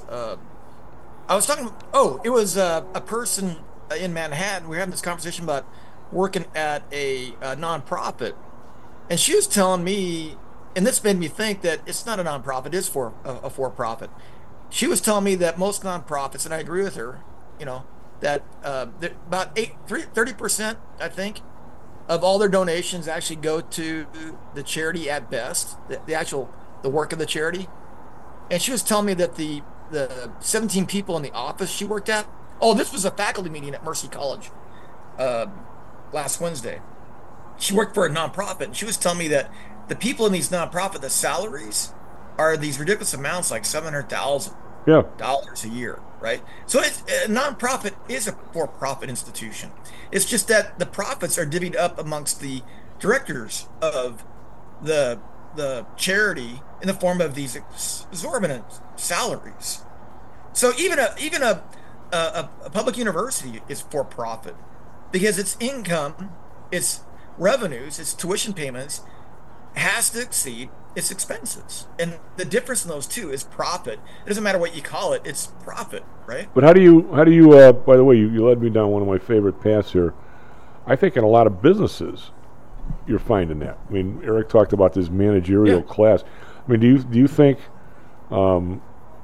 It was a person in Manhattan. We were having this conversation about working at a nonprofit, and she was telling me, and this made me think that it's not a nonprofit, it's for a for-profit. She was telling me that most nonprofits, and I agree with her, you know, that about 30%, I think, of all their donations actually go to the charity at best, the work of the charity. And she was telling me that the 17 people in the office she worked at, this was a faculty meeting at Mercy College last Wednesday. She worked for a nonprofit, and she was telling me that the people in these nonprofit, the salaries are these ridiculous amounts, like $700,000 a year, right? So a nonprofit is a for-profit institution. It's just that the profits are divvied up amongst the directors of the charity in the form of these exorbitant salaries. So even a public university is for-profit because its income, its revenues, its tuition payments has to exceed its expenses, and the difference in those two is profit. It doesn't matter what you call it; it's profit, right? But how do you? By the way, you led me down one of my favorite paths here. I think in a lot of businesses, you're finding that. I mean, Eric talked about this managerial class. I mean, do you think? I'll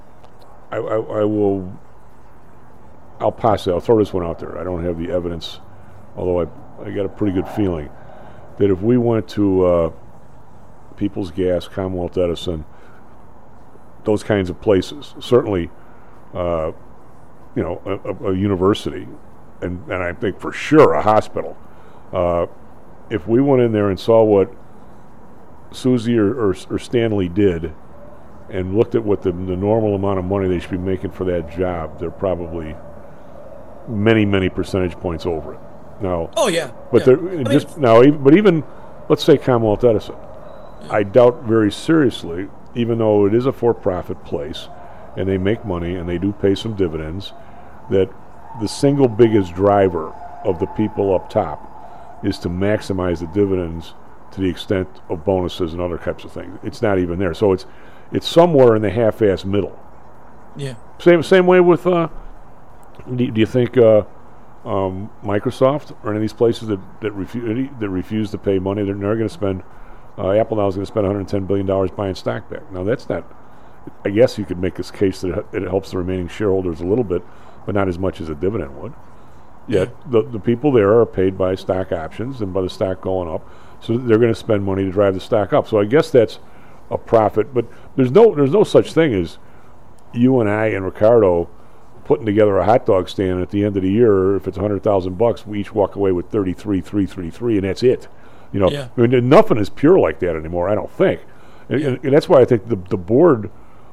pass it. I'll throw this one out there. I don't have the evidence, although I got a pretty good feeling that if we went to People's Gas, Commonwealth Edison, those kinds of places, certainly, a university, and I think for sure a hospital. If we went in there and saw what Susie or Stanley did, and looked at what the normal amount of money they should be making for that job, they're probably many, many percentage points over it. Now, but even let's say Commonwealth Edison. I doubt very seriously, even though it is a for-profit place and they make money and they do pay some dividends, that the single biggest driver of the people up top is to maximize the dividends to the extent of bonuses and other types of things. It's not even there. So it's somewhere in the half-ass middle. Yeah. Same way with, do you think Microsoft or any of these places that refuse to pay money, they're going to spend, Apple now is going to spend $110 billion buying stock back. Now, that's not I guess you could make this case that it helps the remaining shareholders a little bit, but not as much as a dividend would. Yet the people there are paid by stock options and by the stock going up, so they're going to spend money to drive the stock up. So I guess that's a profit, but there's no such thing as you and I and Ricardo putting together a hot dog stand at the end of the year. If it's $100,000, we each walk away with 33,333, and that's it. I mean, nothing is pure like that anymore, I don't think. And that's why I think the boards,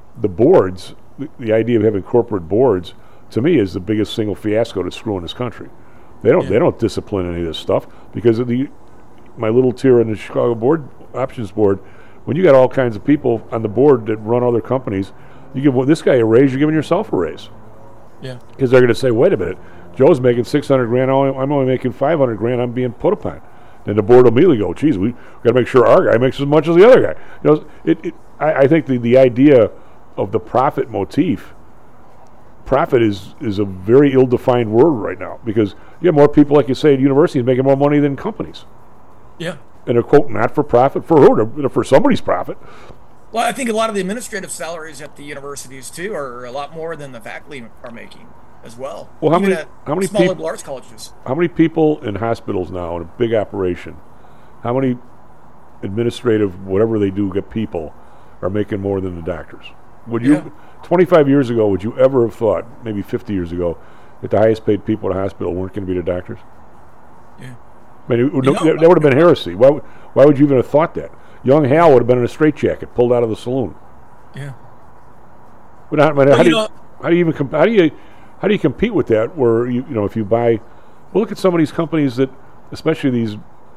the idea of having corporate boards, to me, is the biggest single fiasco to screw in this country. They don't discipline any of this stuff because of my little tier in the Chicago board options board. When you got all kinds of people on the board that run other companies, you give this guy a raise, you're giving yourself a raise. Yeah. Because they're going to say, wait a minute, Joe's making $600,000, I'm only making $500,000, I'm being put upon. Then the board will immediately go, geez, we got to make sure our guy makes as much as the other guy. I think the idea of the profit motif, profit is a very ill-defined word right now, because you have more people, like you say, at universities making more money than companies. Yeah. And they're, quote, not for profit. For who? They're for somebody's profit. Well, I think a lot of the administrative salaries at the universities, too, are a lot more than the faculty are making as well. Well, how many smaller people, arts colleges? How many people in hospitals now in a big operation, how many administrative, whatever they do, get people are making more than the doctors? Would you, 25 years ago, would you ever have thought, maybe 50 years ago, that the highest paid people in a hospital weren't going to be the doctors? Yeah. I mean, that would have been heresy. Why would you even have thought that? Young Hal would have been in a straitjacket, pulled out of the saloon. Yeah. But how do you compete with that? Where if you buy, well, look at some of these companies that, especially these,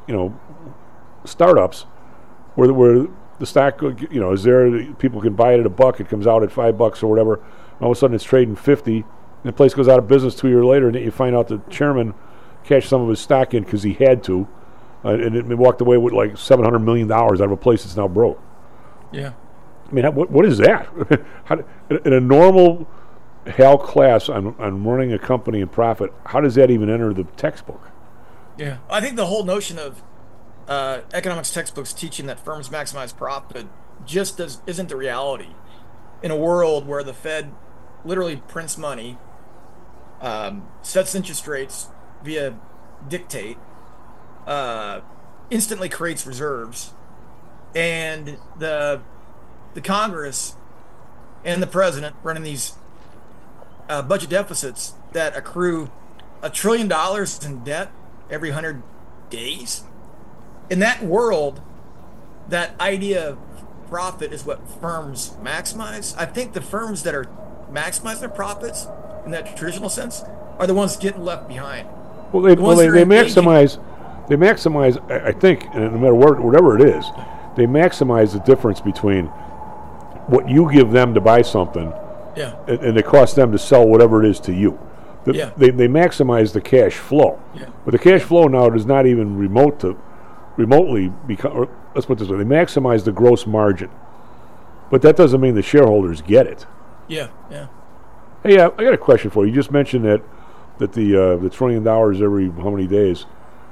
startups, where the stock, is there. People can buy it at $1, it comes out at $5 or whatever. And all of a sudden, it's trading 50, and the place goes out of business 2 years later, and then you find out the chairman cashed some of his stock in because he had to, and it walked away with like $700 million out of a place that's now broke. Yeah. I mean, what is that? In a normal Hal class on running a company and profit, how does that even enter the textbook? Yeah. I think the whole notion of economics textbooks teaching that firms maximize profit just isn't the reality. In a world where the Fed literally prints money, sets interest rates via dictate, instantly creates reserves, and the Congress and the president running these budget deficits that accrue $1 trillion in debt every 100 days. In that world, that idea of profit is what firms maximize. I think the firms that are maximizing their profits in that traditional sense are the ones getting left behind. Well, they maximize. They maximize. I think, and no matter whatever it is, they maximize the difference between what you give them to buy something, and it costs them to sell whatever it is to you. They maximize the cash flow, but the cash flow now does not even remotely become. Or let's put it this way: they maximize the gross margin, but that doesn't mean the shareholders get it. Yeah. Hey, I got a question for you. You just mentioned that the $1 trillion every how many days?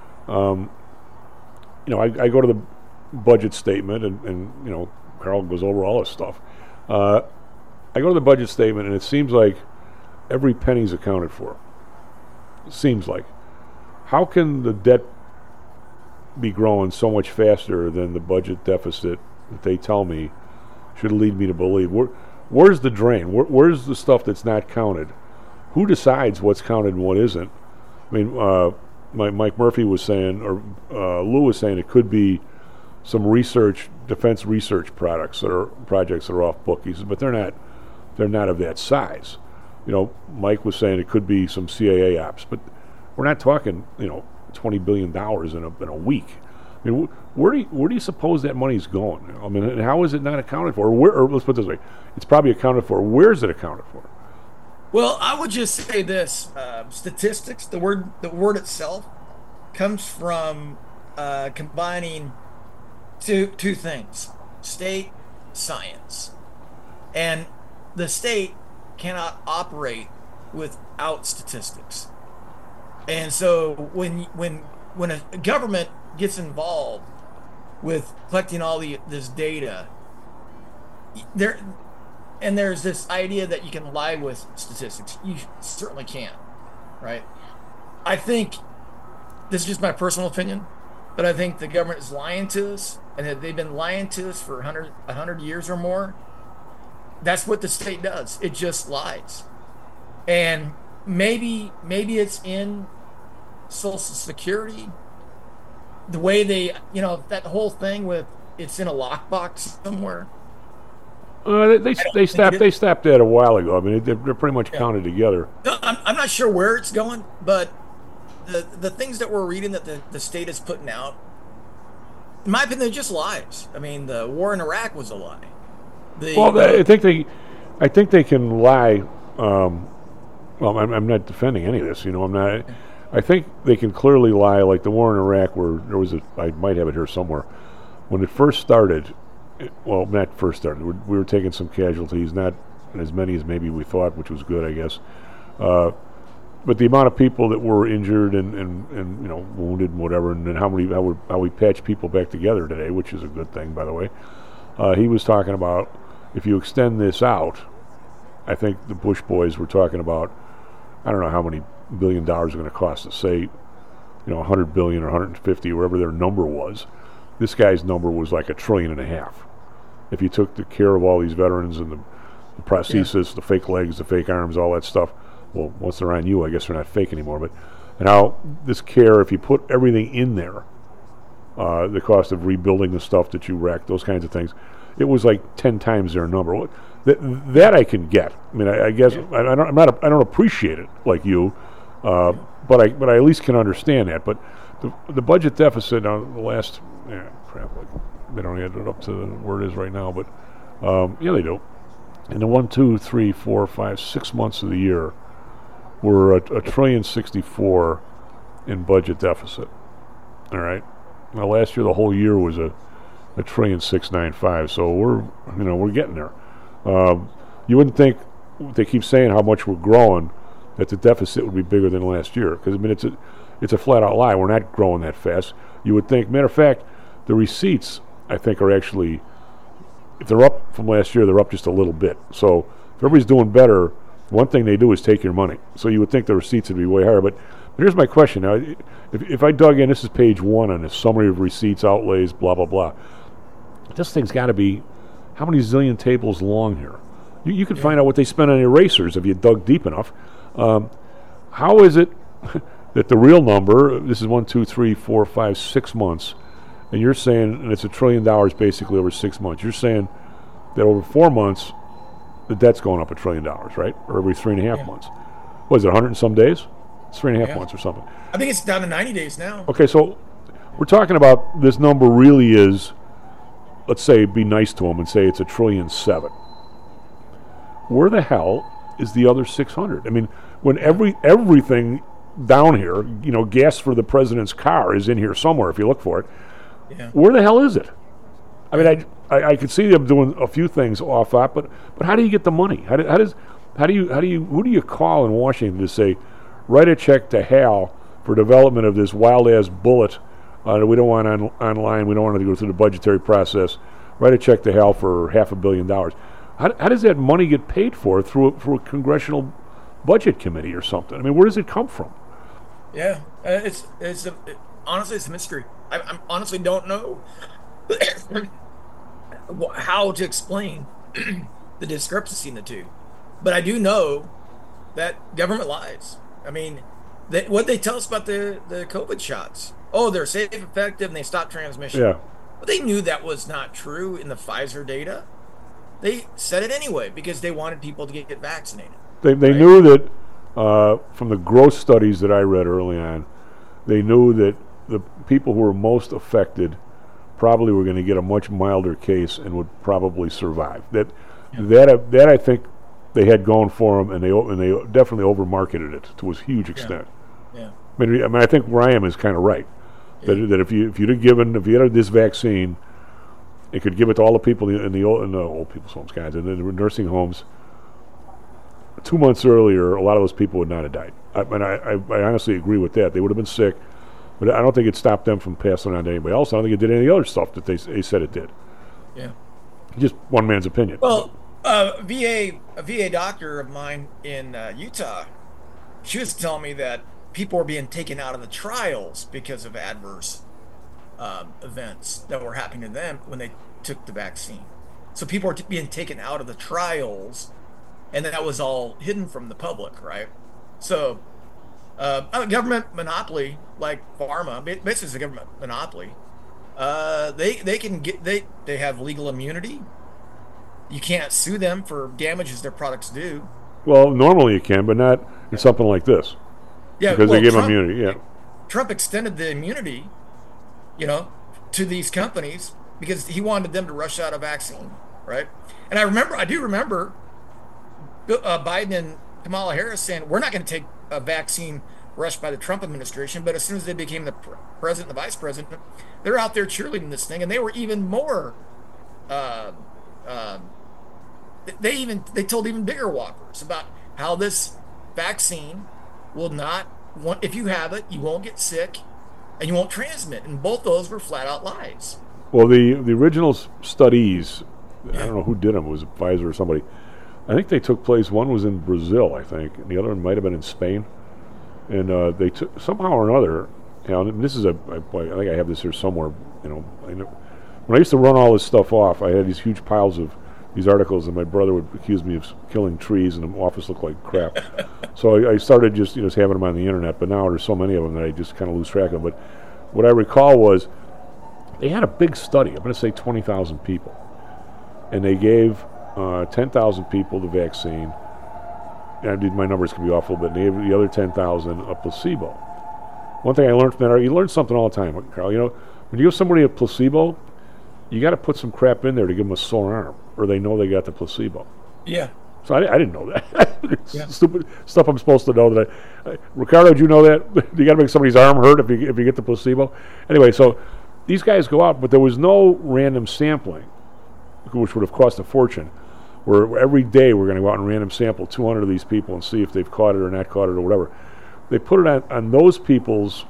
I go to the budget statement, and Carl goes over all this stuff. I go to the budget statement, and it seems like every penny's accounted for. It seems like. How can the debt be growing so much faster than the budget deficit that they tell me should lead me to believe? Where's the drain? Where's the stuff that's not counted? Who decides what's counted and what isn't? I mean, Mike Murphy was saying, or Lou was saying, it could be some defense research projects that are off book. He says, but they're not of that size. Mike was saying it could be some CAA ops, but we're not talking, $20 billion in a week. I mean, where do you suppose that money's going? I mean, and how is it not accounted for? Or let's put it this way: it's probably accounted for. Where's it accounted for? Well, I would just say this: statistics. The word itself comes from combining two things: state, science, and the state cannot operate without statistics. And so when a government gets involved with collecting all this data, and there's this idea that you can lie with statistics. You certainly can, right? I think this is just my personal opinion, but I think the government is lying to us, and that they've been lying to us for 100 years or more. That's what the state does. It just lies. And maybe it's in Social Security, the way they, that whole thing with it's in a lockbox somewhere. They stopped that a while ago. I mean, they're pretty much counted together. No, I'm not sure where it's going, but the things that we're reading that the state is putting out, in my opinion, they're just lies. I mean, the war in Iraq was a lie. I think they can lie. Well, I'm not defending any of this. I'm not. I think they can clearly lie, like the war in Iraq, where there was I might have it here somewhere. When it first started, not first started. We were taking some casualties, not as many as maybe we thought, which was good, I guess. But the amount of people that were injured and wounded and whatever, and then how we patch people back together today, which is a good thing, by the way. He was talking about if you extend this out, I think the Bush boys were talking about, I don't know how many $1 billion are going to cost us, say, $100 billion or 150, wherever their number was. This guy's number was like $1.5 trillion. If you took the care of all these veterans and the prosthesis, the fake legs, the fake arms, all that stuff, well, once they're on you, I guess they're not fake anymore. But now this care, if you put everything in there, the cost of rebuilding the stuff that you wrecked, those kinds of things, it was like 10 times their number. That I can get. I mean, I guess I don't appreciate it like you, but I at least can understand that. But the budget deficit on the last they don't add it up to where it is right now, but they do. In the 1, 2, 3, 4, 5, 6 months of the year, we're $1.064 trillion in budget deficit. All right. Now last year the whole year was $1.695 trillion. So we're getting there. You wouldn't think, they keep saying how much we're growing, that the deficit would be bigger than last year. Because, I mean, it's a flat-out lie. We're not growing that fast. You would think, matter of fact, the receipts, I think, are actually, if they're up from last year, they're up just a little bit. So if everybody's doing better, one thing they do is take your money. So you would think the receipts would be way higher. But here's my question. Now, if I dug in, this is page 1 on the summary of receipts, outlays, blah, blah, blah. This thing's got to be, how many zillion tables long here? You can find out what they spend on erasers if you dug deep enough. How is it that the real number, this is 1, 2, 3, 4, 5, 6 months, and you're saying, and it's $1 trillion basically over 6 months, you're saying that over 4 months, the debt's going up $1 trillion, right? Or every 3.5 months. What is it, 100 and some days? It's 3.5 months or something. I think it's down to 90 days now. Okay, so we're talking about this number really is, let's say, be nice to them and say it's $1.7 trillion. Where the hell is the other 600? I mean, when everything down here, gas for the president's car is in here somewhere if you look for it. Yeah. Where the hell is it? I mean, I could see them doing a few things off that, but how do you get the money? Who do you call in Washington to say, write a check to Hal for development of this wild-ass bullet we don't want online, we don't want to go through the budgetary process, write a check to Hal for $500 million. How does that money get paid for through a congressional budget committee or something? I mean, where does it come from? Yeah, honestly, it's a mystery. I honestly don't know how to explain the discrepancy in the two. But I do know that government lies. I mean, what they tell us about the COVID shots. Oh, they're safe, effective, and they stop transmission. Yeah. But they knew that was not true in the Pfizer data. They said it anyway because they wanted people to get vaccinated. They knew that from the growth studies that I read early on, they knew that the people who were most affected probably were going to get a much milder case and would probably survive. That I think they had going for them, and they definitely overmarketed it to a huge extent. Yeah. I mean, I think Ryan is kind of right. Yeah. That if you had this vaccine, it could give it to all the people in the old people's homes, guys, and in the nursing homes. 2 months earlier, a lot of those people would not have died. I honestly agree with that. They would have been sick, but I don't think it stopped them from passing it on to anybody else. I don't think it did any other stuff that they said it did. Yeah. Just one man's opinion. Well, A VA doctor of mine in Utah, she was telling me that people were being taken out of the trials because of adverse events that were happening to them when they took the vaccine. So people were being taken out of the trials, and that was all hidden from the public, right? So a government monopoly like pharma, basically it's a government monopoly. They have legal immunity. You can't sue them for damages their products do. Well, normally you can, but not in something like this. Yeah, because they give them immunity. Yeah, Trump extended the immunity, to these companies because he wanted them to rush out a vaccine, right? And I do remember Biden and Kamala Harris saying, we're not going to take a vaccine rushed by the Trump administration, but as soon as they became the president and the vice president, they're out there cheerleading this thing, and they were even more. They told even bigger whoppers about how this vaccine will not. If you have it, you won't get sick, and you won't transmit. And both those were flat out lies. Well, the original studies, I don't know who did them. It was Pfizer or somebody. I think they took place. One was in Brazil, I think, and the other one might have been in Spain. And they took somehow or another. And this is I think I have this here somewhere. When I used to run all this stuff off, I had these huge piles of these articles, and my brother would accuse me of killing trees, and the office looked like crap. So I started just having them on the internet. But now there's so many of them that I just kind of lose track of. But what I recall was they had a big study. I'm going to say 20,000 people, and they gave 10,000 people the vaccine. And my numbers can be off a little bit. And they gave the other 10,000 a placebo. One thing I learned from that, you learn something all the time, Carl. When you give somebody a placebo, you got to put some crap in there to give them a sore arm, or they know they got the placebo. Yeah. So I didn't know that. Stupid stuff I'm supposed to know. Ricardo, did you know that? You got to make somebody's arm hurt if you get the placebo. Anyway, so these guys go out, but there was no random sampling, which would have cost a fortune. Where every day we're going to go out and random sample 200 of these people and see if they've caught it or not caught it or whatever. They put it on those people's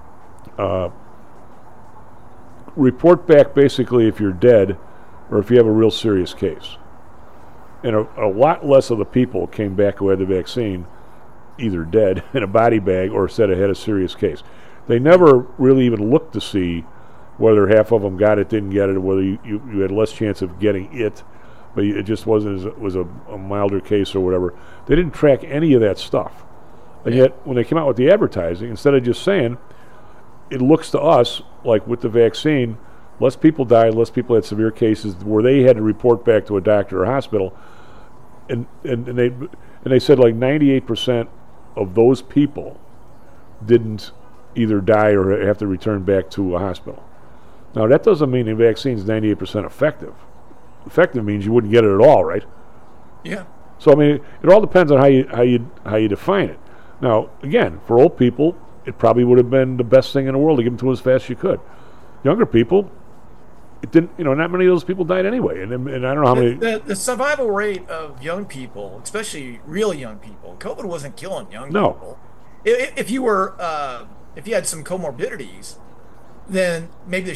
report back basically if you're dead or if you have a real serious case. And a lot less of the people came back who had the vaccine either dead in a body bag or said it had a serious case. They never really even looked to see whether half of them got it, didn't get it, or whether you had less chance of getting it, but it just was a milder case or whatever. They didn't track any of that stuff. And yet, when they came out with the advertising, instead of just saying, it looks to us like with the vaccine, less people died, less people had severe cases where they had to report back to a doctor or hospital. And they said like 98% of those people didn't either die or have to return back to a hospital. Now, that doesn't mean the vaccine is 98% effective. Effective means you wouldn't get it at all, right? Yeah. So it all depends on how you define it. Now, again, for old people, it probably would have been the best thing in the world to give them to as fast as you could. Younger people, it didn't. Not many of those people died anyway, and I don't know how many. The survival rate of young people, especially really young people, COVID wasn't killing young people. If you had some comorbidities, then maybe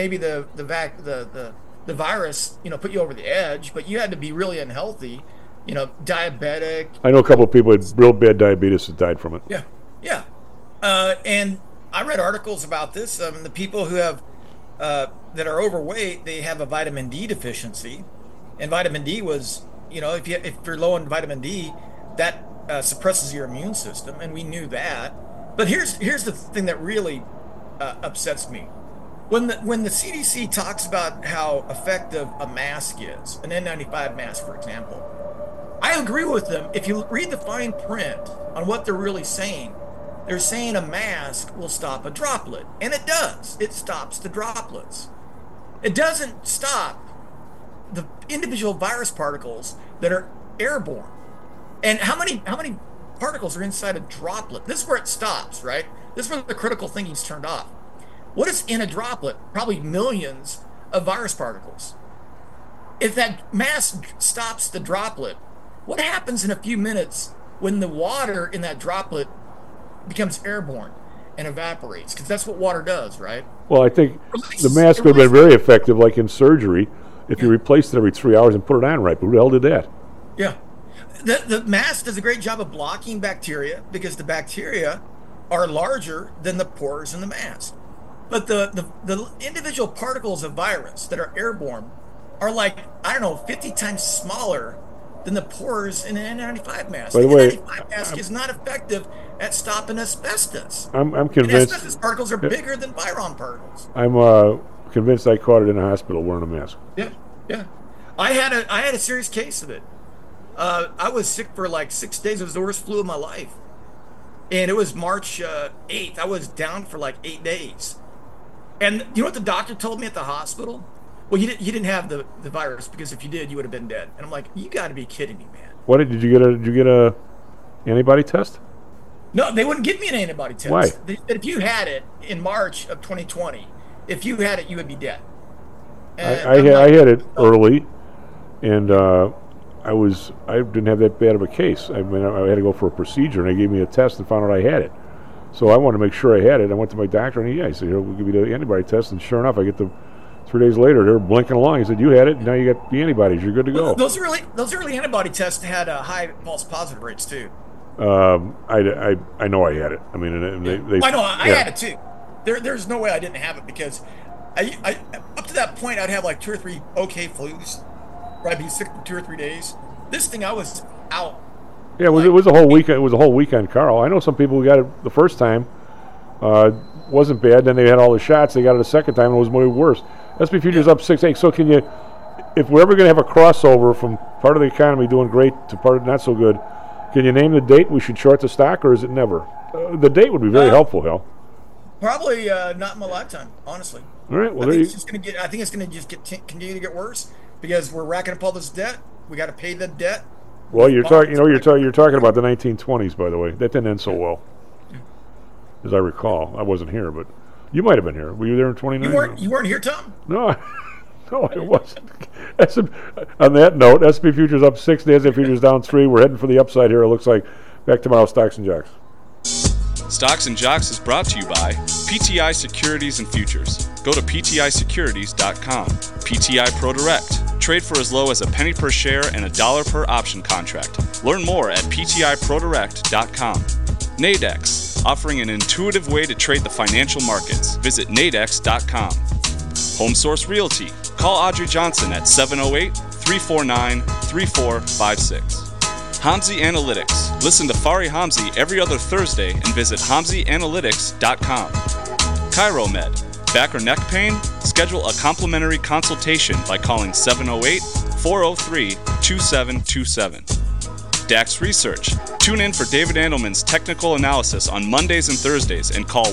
the virus, put you over the edge, but you had to be really unhealthy, diabetic. I know a couple of people with real bad diabetes that died from it. Yeah. And I read articles about this. The people who have that are overweight, they have a vitamin D deficiency, and vitamin D was, if you're low in vitamin D, that suppresses your immune system, and we knew that. But here's the thing that really upsets me. When the CDC talks about how effective a mask is, an N95 mask, for example, I agree with them. If you read the fine print on what they're really saying, they're saying a mask will stop a droplet, and it does. It stops the droplets. It doesn't stop the individual virus particles that are airborne. And how many particles are inside a droplet? This is where it stops, right? This is where the critical thinking's turned off. What is in a droplet? Probably millions of virus particles. If that mask stops the droplet, what happens in a few minutes when the water in that droplet becomes airborne and evaporates? Because that's what water does, right? Well, I think the mask would have been very effective, like in surgery, if you replaced it every 3 hours and put it on right. But who the hell did that? Yeah. The mask does a great job of blocking bacteria because the bacteria are larger than the pores in the mask. But the individual particles of virus that are airborne are like, 50 times smaller than the pores in an N95 mask. By the way, N95 mask is not effective at stopping asbestos. I'm And convinced. asbestos particles are bigger than Viron particles. I'm convinced I caught it in a hospital wearing a mask. Yeah. I had a serious case of it. I was sick for like 6 days. It was the worst flu of my life. And it was March 8th. I was down for like 8 days. And you know what the doctor told me at the hospital? Well, you didn't have the virus, because if you did, you would have been dead. And I'm like, you got to be kidding me, man. What did you get a antibody test? No, they wouldn't give me an antibody test. Why? They said if you had it in March of 2020, if you had it, you would be dead. I had it early, and I didn't have that bad of a case. I mean, I had to go for a procedure, and they gave me a test and found out I had it. So I wanted to make sure I had it. I went to my doctor, and he said, "Here, we'll give you the antibody test." And sure enough, I get 3 days later, they're blinking along. He said, "You had it. Now you got the antibodies. You're good to go." Those early antibody tests had high false positive rates too. I know I had it. I mean, I know I had it too. There's no way I didn't have it, because I up to that point I'd have like 2 or 3 okay flus, where I'd be sick for 2 or 3 days. This thing I was out. Yeah, it was a whole weekend. It was a whole weekend, Carl. I know some people who got it the first time. Wasn't bad. Then they had all the shots. They got it a second time, and it was way worse. SP Futures up 6-8. So can you, if we're ever going to have a crossover from part of the economy doing great to part of not so good, can you name the date we should short the stock, or is it never? The date would be very helpful, Hal. Probably not in my lifetime, honestly. All right. Well, I think it's going to just continue to get worse, because we're racking up all this debt. We got to pay the debt. Well, you're talking about the 1920s, by the way. That didn't end so well, as I recall. I wasn't here, but you might have been here. Were you there in 29? You weren't here, Tom? No, I wasn't. On that note, SP Futures up 6, the NASDAQ Futures down 3. We're heading for the upside here, it looks like. Back tomorrow, Stocks and Jocks. Stocks and Jocks is brought to you by PTI Securities and Futures. Go to PTIsecurities.com. PTI Pro Direct. Trade for as low as a penny per share and $1 per option contract. Learn more at PTIProDirect.com. Nadex, offering an intuitive way to trade the financial markets. Visit nadex.com. Home Source Realty. Call Audrey Johnson at 708-349-3456. Hamzy Analytics. Listen to Fari Hamzy every other Thursday and visit HamzyAnalytics.com. ChiroMed. Back or neck pain? Schedule a complimentary consultation by calling 708-403-2727. DAX Research. Tune in for David Andelman's technical analysis on Mondays and Thursdays and call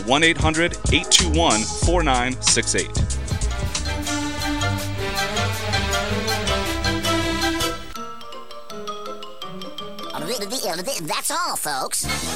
1-800-821-4968. That's all, folks.